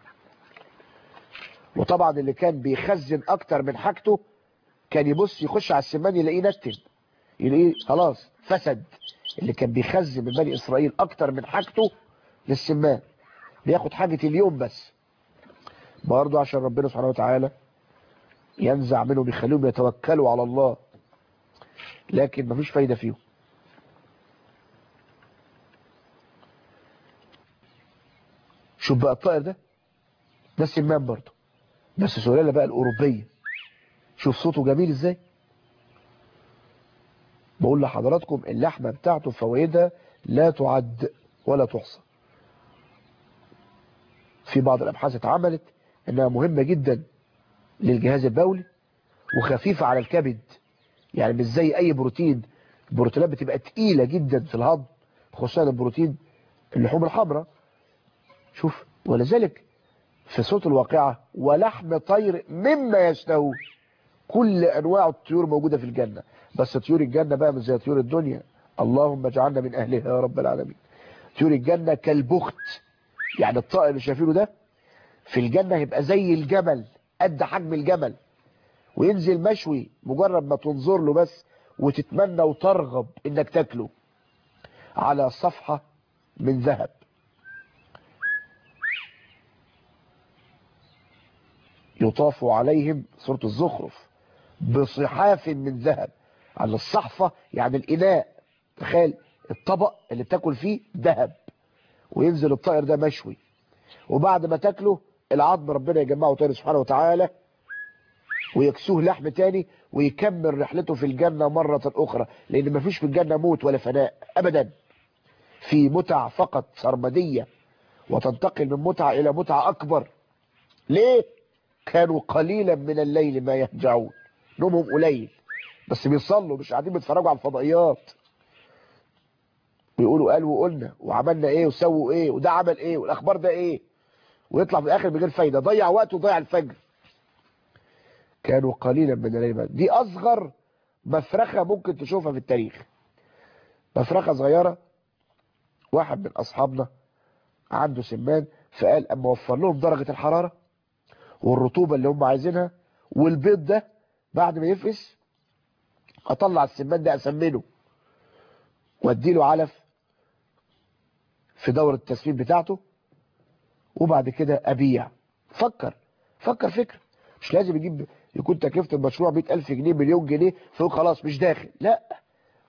[SPEAKER 2] وطبعا اللي كان بيخزن اكتر من حاجته كان يبص يخش على السمان يلاقيه نتن، يلاقيه خلاص فسد. اللي كان بيخزن من بني اسرائيل اكتر من حاجته للسمان، بياخد حاجة اليوم بس، برضه عشان ربنا سبحانه وتعالى ينزع منهم يخليهم يتوكلوا على الله، لكن مفيش فايدة فيهم. شوف بقى الطائر ده، ده السمان برضه بس سلالة بقى الأوروبية. شوف صوته جميل ازاي. بقول لحضراتكم اللحمة بتاعته فوائدها لا تعد ولا تحصى. في بعض الأبحاث اتعملت انها مهمة جدا للجهاز البولي وخفيفة على الكبد، يعني مش زي اي بروتين. البروتينات بتبقى تقيلة جدا في الهضم، خصوصا البروتين اللحوم الحمراء. شوف ولذلك في صوت الواقعة ولحم طير مما يشتهون، كل انواع الطيور موجودة في الجنة، بس طيور الجنة بقى مش زي طيور الدنيا، اللهم اجعلنا من اهلها يا رب العالمين. طيور الجنة كالبخت، يعني الطائر اللي شايفينه ده في الجنة هيبقى زي الجمل، قد حجم الجمل، وينزل مشوي مجرد ما تنظر له بس وتتمنى وترغب انك تاكله، على صفحة من ذهب. يطاف عليهم سورة الزخرف بصحاف من ذهب، على الصحفة يعني الإناء، تخيل الطبق اللي بتاكل فيه ذهب، وينزل الطائر ده مشوي، وبعد ما تاكله العظم ربنا يجمعه تاني سبحانه وتعالى ويكسوه لحم تاني ويكمل رحلته في الجنة مرة أخرى، لأن مفيش في الجنة موت ولا فناء أبدا، في متع فقط سرمدية، وتنتقل من متعة إلى متعة أكبر. ليه؟ كانوا قليلا من الليل ما يهجعون، نومهم قليل بس بيصلوا، مش قاعدين بيتفرجوا على الفضائيات بيقولوا قال وقلنا وعملنا ايه وسووا ايه وده عمل ايه والاخبار ده ايه، ويطلع في الاخر بغير فايدة، ضيع وقته وضيع الفجر. كانوا قليلا من الليل. دي اصغر مفرخة ممكن تشوفها في التاريخ، مفرخة صغيرة. واحد من اصحابنا عنده سمان، فقال اما وفر لهم درجة الحرارة والرطوبة اللي هم عايزينها والبيض ده بعد ما يفقس، اطلع السمان ده اسمنه واديله علف في دورة التسمين بتاعته، وبعد كده ابيع. فكر فكر فكر، مش لازم يجيب يكون تكلفة المشروع مئة ألف جنيه مليون جنيه فيقول خلاص مش داخل، لا،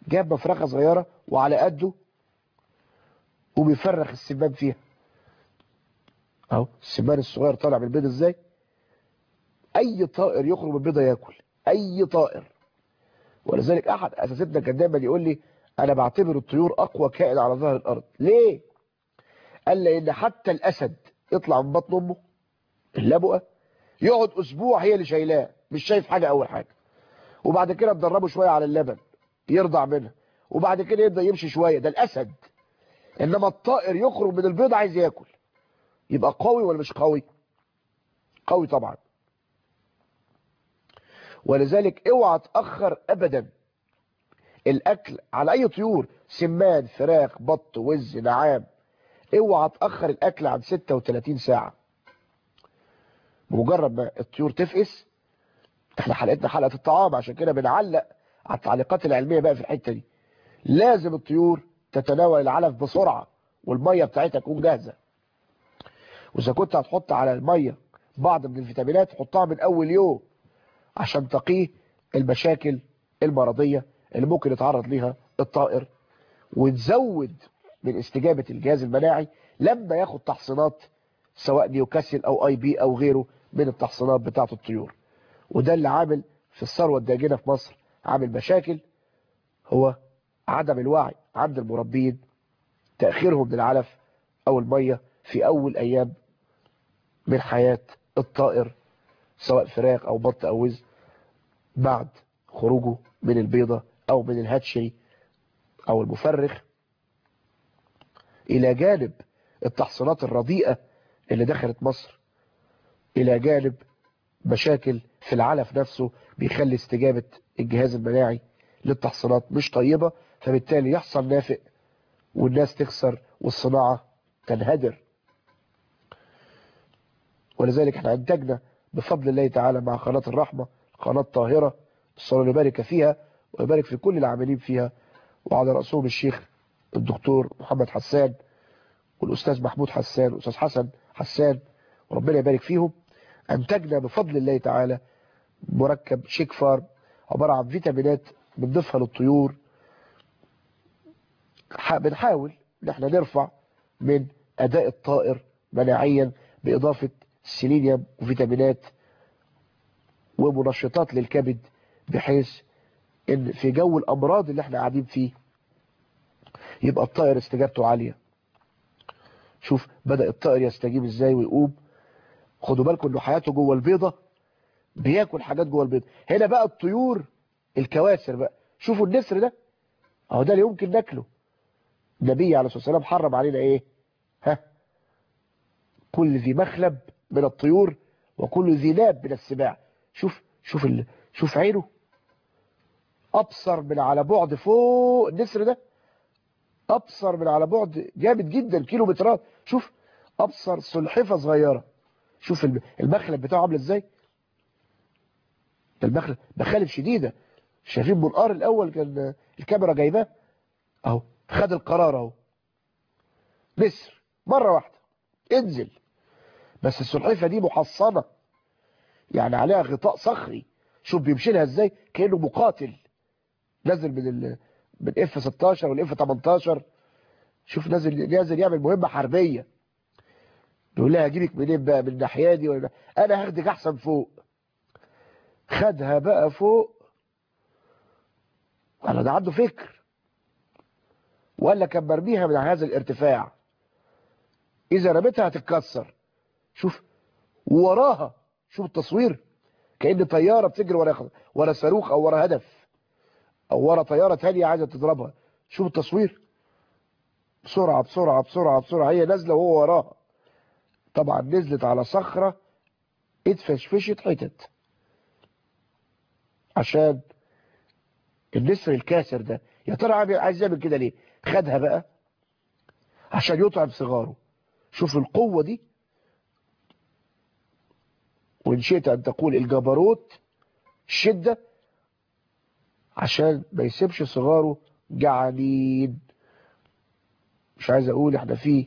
[SPEAKER 2] جاب مفرخة صغيرة وعلى قده وبيفرخ السمان فيها اهو. السمان الصغير طالع من البيض ازاي. اي طائر يخرج من البيضة ياكل، اي طائر. ولذلك احد اساتذتنا كان دايما يقول لي انا بعتبر الطيور اقوى كائن على ظهر الارض. ليه؟ قال لان حتى الاسد يطلع من بطن امه اللبؤه يقعد اسبوع هي اللي شايلاه، مش شايف حاجه اول حاجه، وبعد كده تدربه شويه على اللبن يرضع منها، وبعد كده يبدا يمشي شويه. ده الاسد. انما الطائر يخرج من البيض عايز ياكل. يبقى قوي ولا مش قوي؟ قوي طبعا. ولذلك اوعى تاخر ابدا الاكل على اي طيور، سمان، فراخ، بط، وز، نعام. اوعى تاخر الاكل عن ستة وثلاثين ساعه. بمجرد ما الطيور تفقس، احنا حلقتنا حلقه الطعام عشان كده بنعلق على التعليقات العلميه بقى في الحته دي. لازم الطيور تتناول العلف بسرعه والميه بتاعتها تكون جاهزه. واذا كنت هتحط على الميه بعض من الفيتامينات حطها من اول يوم عشان تقيه المشاكل المرضيه اللي ممكن يتعرض ليها الطائر، وتزود من استجابه الجهاز المناعي لما ياخد تحصينات سواء نيوكاسل او اي بي او غيره من التحصينات بتاعه الطيور. وده اللي عامل في الثروه الداجنه في مصر عامل مشاكل، هو عدم الوعي عند المربين، تاخيرهم للعلف او الميه في اول ايام من حياه الطائر سواء فراخ او بط او وز بعد خروجه من البيضه او من الهاتشري او المفرخ، الى جانب التحصينات الرديئه اللي دخلت مصر، الى جانب مشاكل في العلف نفسه بيخلي استجابة الجهاز المناعي للتحصينات مش طيبة، فبالتالي يحصل نافق والناس تخسر والصناعة تنهدر. ولذلك احنا انتجنا بفضل الله تعالى مع قناة الرحمة قناة طاهرة، الصلاة يبارك فيها ويبارك في كل العاملين فيها، وعلى رأسهم الشيخ الدكتور محمد حسان والأستاذ محمود حسان والأستاذ حسن حسان، وربنا يبارك فيهم. انتجنا بفضل الله تعالى مركب شيك فارم عبارة عن فيتامينات بنضيفها للطيور. بنحاول ان احنا نرفع من اداء الطائر مناعيا باضافة سيلينيوم وفيتامينات ومنشطات للكبد، بحيث ان في جو الامراض اللي احنا قاعدين فيه يبقى الطائر استجابته عالية. شوف بدأ الطائر يستجيب ازاي ويقوم. خدوا بالكم انه حياته جوه البيضة، بياكل حاجات جوه البيضة. هنا بقى الطيور الكواسر بقى، شوفوا النسر ده اهو، ده اللي يمكن ناكله. النبي عليه الصلاة والسلام حرم علينا ايه؟ ها، كل ذي مخلب من الطيور وكل ذي ناب من السباع. شوف شوف ال... شوف عينه ابصر من على بعد فوق. النسر ده ابصر من على بعد جامد جدا، كيلومترات. شوف ابصر سلحفة صغيرة. شوف المخلب بتاعه عامل ازاي. المخلب مخالب شديدة. شايفين منقار الاول كان الكاميرا جايباه اهو، خد القرار اهو، نسر مرة واحدة انزل. بس السلحفة دي محصنة يعني عليها غطاء صخري. شوف بيمشي لها ازاي كأنه مقاتل نازل من ال من اف ستاشر والاف تمنتاشر. شوف نازل نازل يعمل مهمة حربية. يقول لها اجيبك منين بقى، من الناحية دي ولا انا هاخدك احسن فوق. خدها بقى فوق. انا ده عنده فكر، ولا كان مرميها من هذا الارتفاع، اذا رميتها هتتكسر. شوف وراها، شوف التصوير كأن طيارة بتجري ورا ورا صاروخ او ورا هدف او ورا طيارة تانية عايزة تضربها. شوف التصوير بسرعة بسرعة بسرعة بسرعة، هي نازلة وهو وراها. طبعا نزلت على صخرة اتفشفشت حتت عشان النسر الكاسر ده. يا ترى عايز يعمل كده ليه؟ خدها بقى عشان يطعم صغاره. شوف القوة دي، وإن شئت أن تقول الجبروت، الشدة، عشان ما يسيبش صغاره جعانين. مش عايز أقول احنا فيه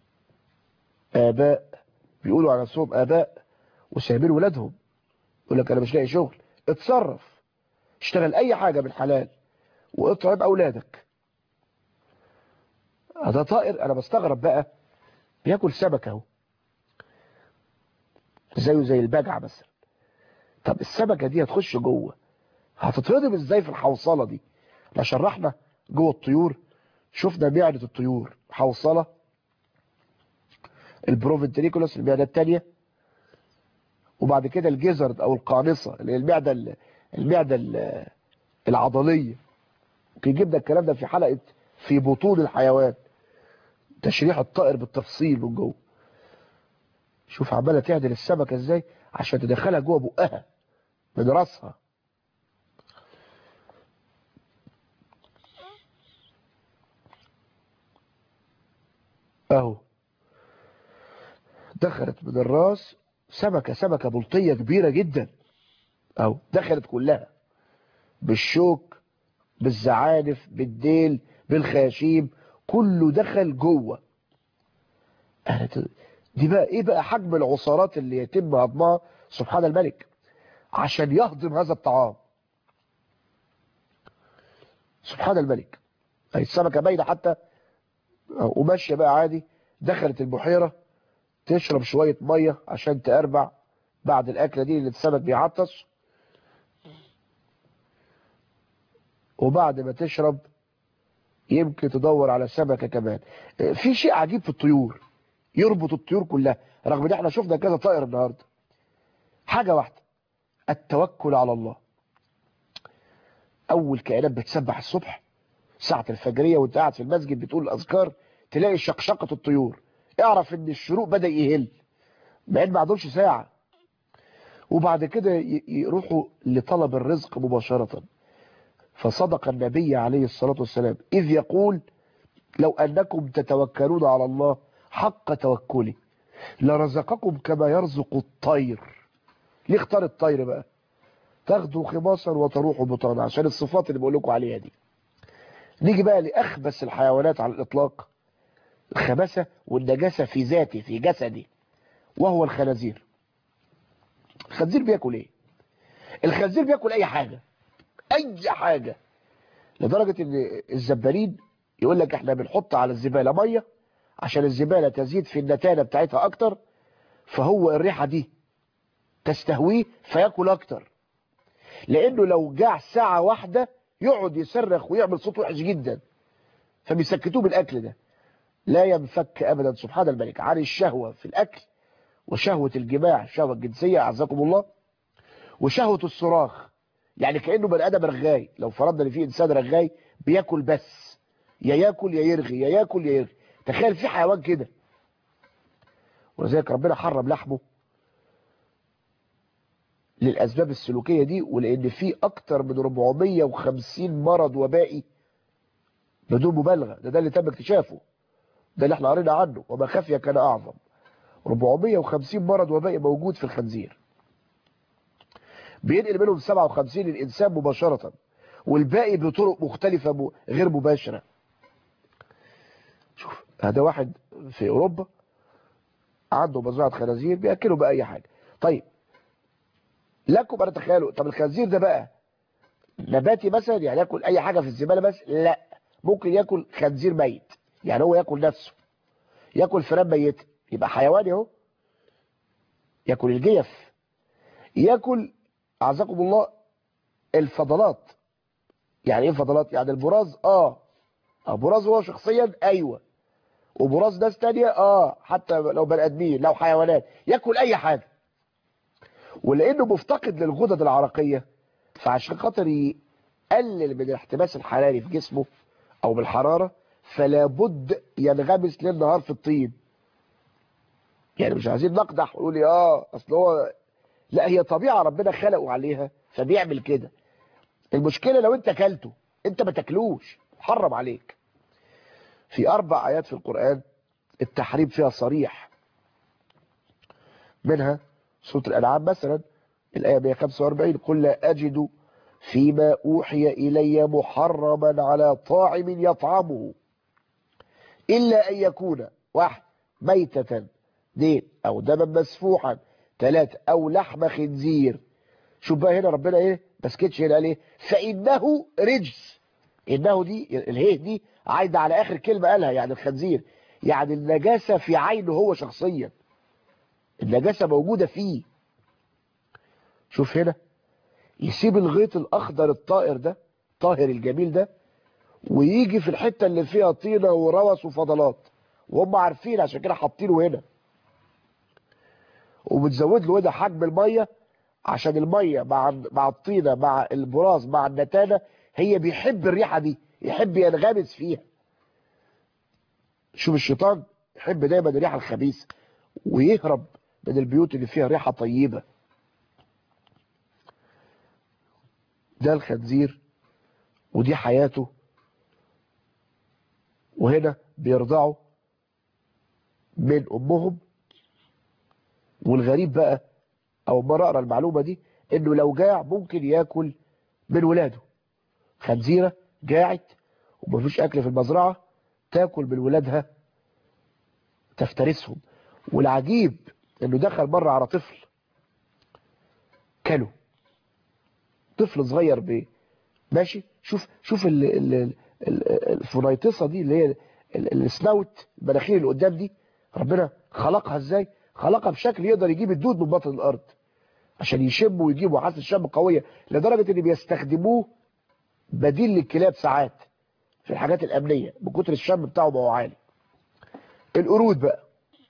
[SPEAKER 2] آباء بيقولوا على نفسهم آباء وسايبين ولادهم، يقول لك أنا مش لاقي شغل. اتصرف، اشتغل أي حاجة بالحلال واطعم اولادك. هذا طائر انا بستغرب بقى، بياكل سمك اهو زيه زي البجعه مثلا. طب السمكه دي هتخش جوه، هتتهضم ازاي في الحوصله دي؟ احنا شرحنا جوه الطيور، شفنا معده الطيور حوصله، البروفنتريكولوس المعده الثانيه، وبعد كده الجزرد او القانصه اللي هي المعده المعده العضليه. ممكن يجيب ده الكلام ده في حلقه في بطون الحيوان، تشريح الطائر بالتفصيل من جوه. شوف عماله تعدل السمكه ازاي عشان تدخلها جوه بقها من راسها. اهو دخلت من الراس سمكه سمكه بلطيه كبيره جدا، اهو دخلت كلها بالشوك بالزعانف بالديل بالخياشيم، كله دخل جوه. دي بقى ايه بقى حجم العصارات اللي يتم هضمها سبحان الملك عشان يهضم هذا الطعام. سبحان الملك. اهي السمكه باينه حتى وماشيه بقى عادي، دخلت البحيره تشرب شويه ميه عشان تأربع بعد الاكله دي اللي السمك بيعطش، وبعد ما تشرب يمكن تدور على سمكه كمان. في شيء عجيب في الطيور يربط الطيور كلها، رغم ان احنا شفنا كذا طائر النهارده، حاجه واحده، التوكل على الله. اول كائنات بتسبح الصبح ساعه الفجريه وانت قاعد في المسجد بتقول الاذكار، تلاقي شقشقه الطيور، اعرف ان الشروق بدا يهل بعد ما عندهمش ساعه. وبعد كده يروحوا لطلب الرزق مباشره. فصدق النبي عليه الصلاه والسلام اذ يقول لو انكم تتوكلون على الله حق توكله لرزقكم كما يرزق الطير. ليه اختار الطير بقى؟ تاخدوا خماصا وتروحوا بطانا، عشان الصفات اللي بقول لكم عليها دي. نيجي بقى لاخبث الحيوانات على الاطلاق، الخبثه والنجاسه في ذاته في جسدي، وهو الخنازير. الخنزير بياكل ايه؟ الخنزير بياكل اي حاجه، اي حاجه، لدرجه ان الزبالين يقول لك احنا بنحط على الزباله ميه عشان الزباله تزيد في النتانه بتاعتها اكتر، فهو الريحه دي تستهويه فياكل اكتر، لانه لو جاع ساعه واحده يقعد يصرخ ويعمل صوت وحش جدا، فبيسكتوه بالاكل ده. لا ينفك ابدا سبحان الملك عن الشهوه في الاكل، وشهوه الجماع الشهوه الجنسيه اعزكم الله، وشهوه الصراخ. يعني كانه بني ادم رغاي، لو فرضنا ان في انسان رغاي بياكل بس، يا ياكل يا يرغي يا ياكل يا يرغي. تخيل في حيوان كده، ولذلك ربنا حرم لحمه للاسباب السلوكيه دي، ولان في اكتر من أربعمية وخمسين مرض وبائي بدون مبالغه. ده ده اللي تم اكتشافه، ده اللي احنا قرينا عنه، وما خفي كان اعظم. أربعمية وخمسين مرض وبائي موجود في الخنزير، بينقل منهم سبعة وخمسين للانسان مباشره، والباقي بطرق مختلفه غير مباشره. شوف هذا واحد في اوروبا عنده مزرعه خنازير بياكلوا بقى اي حاجه. طيب لكم انا تخيلوا، طب الخنزير ده بقى نباتي مثلا يعني ياكل اي حاجه في الزباله بس؟ لا، ممكن ياكل خنزير ميت، يعني هو ياكل نفسه، ياكل فئران ميته، يبقى حيواني اهو، ياكل الجيف، ياكل اعزكم الله الفضلات. يعني ايه فضلات؟ يعني البراز، اه براز هو شخصيا ايوه، وبراز ناس تانية اه، حتى لو بني ادمين لو حيوانات، ياكل اي حاجه. ولانه مفتقد للغدد العرقيه، فعشان خاطر يقلل من الاحتباس الحراري في جسمه او بالحراره، فلا بد ينغمس ليل نهار في الطين. يعني مش عايزين نقدح ونقول لي اه اصل هو، لا، هي طبيعه ربنا خلقه عليها فبيعمل كده. المشكله لو انت اكلته، انت ما تاكلوش، حرم عليك. في اربع ايات في القران التحريم فيها صريح، منها سوره الانعام مثلا الايه مئة وخمسة وأربعين، قل لا اجد فيما اوحي الي محرما على طاعم يطعمه الا ان يكون واحد ميتة، اثنين او دما مسفوحا، ثلاثة او لحم خنزير. شوف بقى هنا ربنا ايه، ما سكتش هنا، قال ايه؟ فانه رجس. انه دي الهيه دي عايده على اخر كلمه قالها، يعني الخنزير، يعني النجاسه في عينه هو شخصيا، النجاسه موجوده فيه. شوف هنا، يسيب الغيط الاخضر الطائر ده، طاهر الجميل ده، ويجي في الحته اللي فيها طينه وروث وفضلات، وهم عارفين عشان كده حاطينه هنا، وبتزود له هنا حجم الميه، عشان الميه مع مع الطينه مع البراز مع النتانه، هي بيحب الريحه دي، يحب ينغمس فيها. شوف الشيطان يحب دايما الريحه الخبيثه، ويهرب من البيوت اللي فيها ريحه طيبه. ده الخنزير ودي حياته، وهنا بيرضعوا من امهم. والغريب بقى، او ما اقرا المعلومه دي، انه لو جاع ممكن ياكل من ولاده. خنزيره جاعت ومفيش اكل في المزرعه، تاكل من ولادها تفترسهم. والعجيب انه دخل مره على طفل كله، طفل صغير بيه ماشي. شوف شوف ال- ال- ال- الفنيطسه دي اللي هي ال- ال- السناوت، المناخير اللي قدام دي، ربنا خلقها ازاي؟ خلقها بشكل يقدر يجيب الدود من بطن الارض عشان يشم ويجيبوا حاسه الشم قويه، لدرجه ان بيستخدموه بديل للكلاب ساعات في الحاجات الامنيه من كتر الشم بتاعه ما هو عالي. القرود بقى،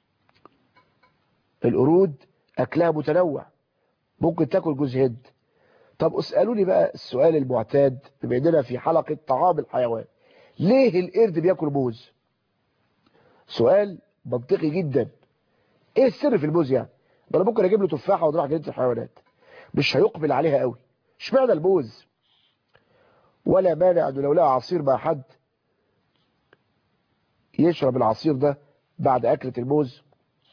[SPEAKER 2] القرود اكلها متنوع، ممكن تاكل جوز هند. طب اسالوني بقى السؤال المعتاد بما اننا في حلقه طعام الحيوان، ليه القرد بياكل موز؟ سؤال منطقي جدا. ايه السر في الموز يعني؟ ما انا ممكن اجيب له تفاحه ونروح جنينه الحيوانات، مش هيقبل عليها قوي. اشمعنى الموز؟ ولا مانع انه لو لقى عصير مع حد يشرب العصير ده بعد اكله الموز.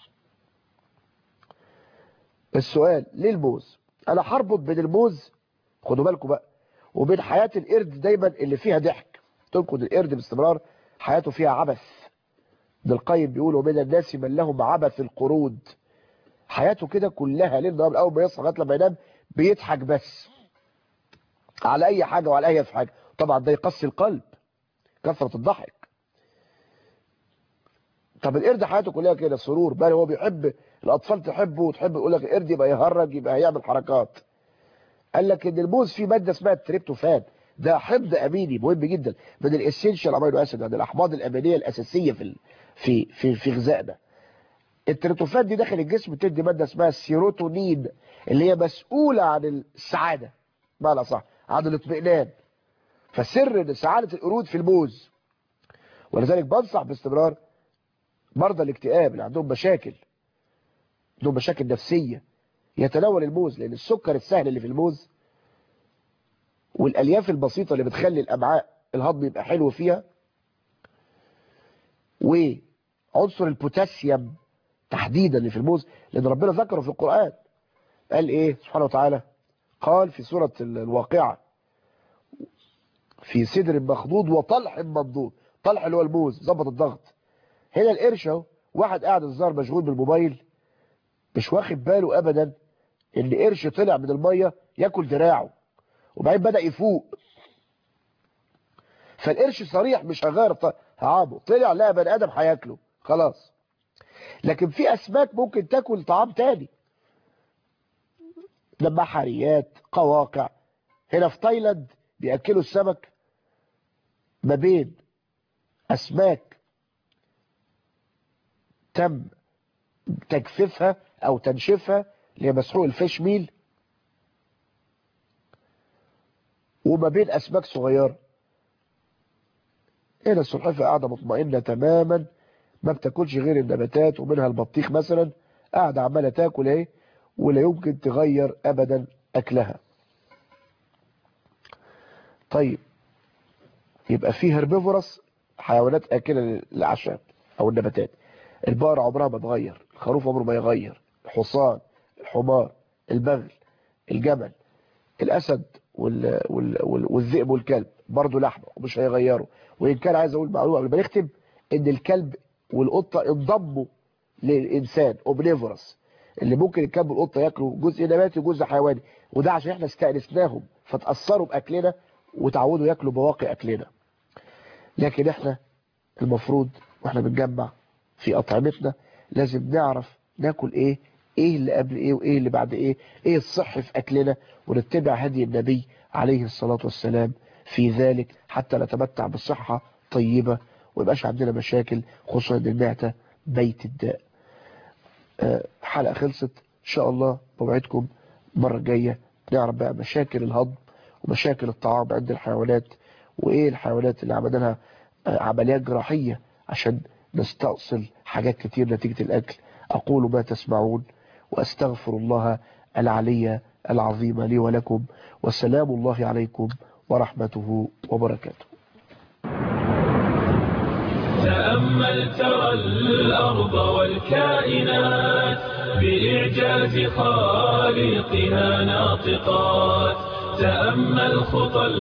[SPEAKER 2] السؤال ليه الموز؟ انا هربط بين الموز، خدوا بالكم بقى، وبين حياه القرد دايما اللي فيها ضحك. تنقد القرد باستمرار حياته فيها عبث. ابن القيم بيقول ومن الناس من لهم عبث القرود، حياته كده كلها ليل نهار، اول ما يصحى لغايه لما ينام بيضحك بس على اي حاجه وعلى اي في حاجه. طبعا ده يقسي القلب، كثره الضحك. طب القرد حياته كلها كده سرور، بل هو بيحب الاطفال تحبه وتحب، يقول لك القرد يبقى يهرج، يبقى هيعمل حركات. قال لك ان الموز فيه ماده اسمها التريبتوفان، ده حمض اميني مهم جدا من الاسينشال امينو اسيد، يعني الاحماض الامينيه الاساسيه في ال... في في في غذائنا. التريبتوفان دي داخل الجسم بتدي ماده اسمها السيروتونين، اللي هي مسؤوله عن السعاده، بمعنى صح عن الاطمئنان. فسر ان سعاده القرود في الموز. ولذلك بنصح باستمرار مرضى الاكتئاب اللي عندهم مشاكل، عندهم مشاكل نفسيه، يتناول الموز، لان السكر السهل اللي في الموز والالياف البسيطه اللي بتخلي الامعاء الهضم يبقى حلو فيها، وعنصر البوتاسيوم تحديدا اللي في الموز، لان ربنا ذكره في القرآن. قال ايه سبحانه وتعالى؟ قال في سورة الواقعة في سدر مخضود وطلح ممدود. طلح اللي هو الموز ظبط الضغط. هنا القرش اهو، واحد قاعد الظاهر مشغول بالموبايل مش واخد باله ابدا ان قرش طلع من الميه ياكل دراعه، وبعدين بدأ يفوق. فالقرش صريح مش هيغير طعامه، طلع لقى بني ادم هياكله خلاص. لكن في اسماك ممكن تاكل طعام تاني، لما حريات قواقع. هنا في تايلاند بياكلوا السمك ما بين اسماك تم تجفيفها او تنشيفها اللي هي مسحوق الفيش ميل، وما بين اسماك صغيره. هنا السلحفاه قاعده مطمئنه تماما، ما بتاكلش غير النباتات، ومنها البطيخ مثلا قاعده عماله تاكل اهي، ولا يمكن تغير ابدا اكلها. طيب يبقى في هربيفورس، حيوانات اكله للاعشاب او النباتات. البقره عمرها ما تغير، الخروف عمره ما يغير، الحصان، الحمار، البغل، الجمل، الاسد وال... وال... وال... والذئب والكلب برضه لحمه ومش هيغيروا. وان كان عايز اقول معلومه قبل ما نختم، ان الكلب والقطه انضموا للانسان اوبنيفورس، اللي ممكن الكلب والقطه ياكلوا جزء نباتي وجزء حيواني، وده عشان احنا استأنسناهم فتأثروا باكلنا وتعودوا ياكلوا بواقي اكلنا. لكن احنا المفروض واحنا بنجمع في أطعمتنا لازم نعرف ناكل ايه، ايه اللي قبل ايه وايه اللي بعد ايه، ايه الصح في اكلنا، ونتبع هدي النبي عليه الصلاة والسلام في ذلك حتى نتمتع بصحة طيبة ويبقاش عندنا مشاكل، خصوصا ان المعدة بيت الداء. حلقة خلصت ان شاء الله، موعدكم المرة الجاية نعرف بقى مشاكل الهضم ومشاكل الطعام عند الحيوانات، وايه الحيوانات اللي عملنا لها عمليات جراحية عشان نستأصل حاجات كتير نتيجة الأكل. أقول ما تسمعون وأستغفر الله العلي العظيم لي ولكم، والسلام الله عليكم ورحمته وبركاته.
[SPEAKER 1] تأمل ترى الأرض والكائنات بإعجاز خالقها ناطقات. تأمل خطى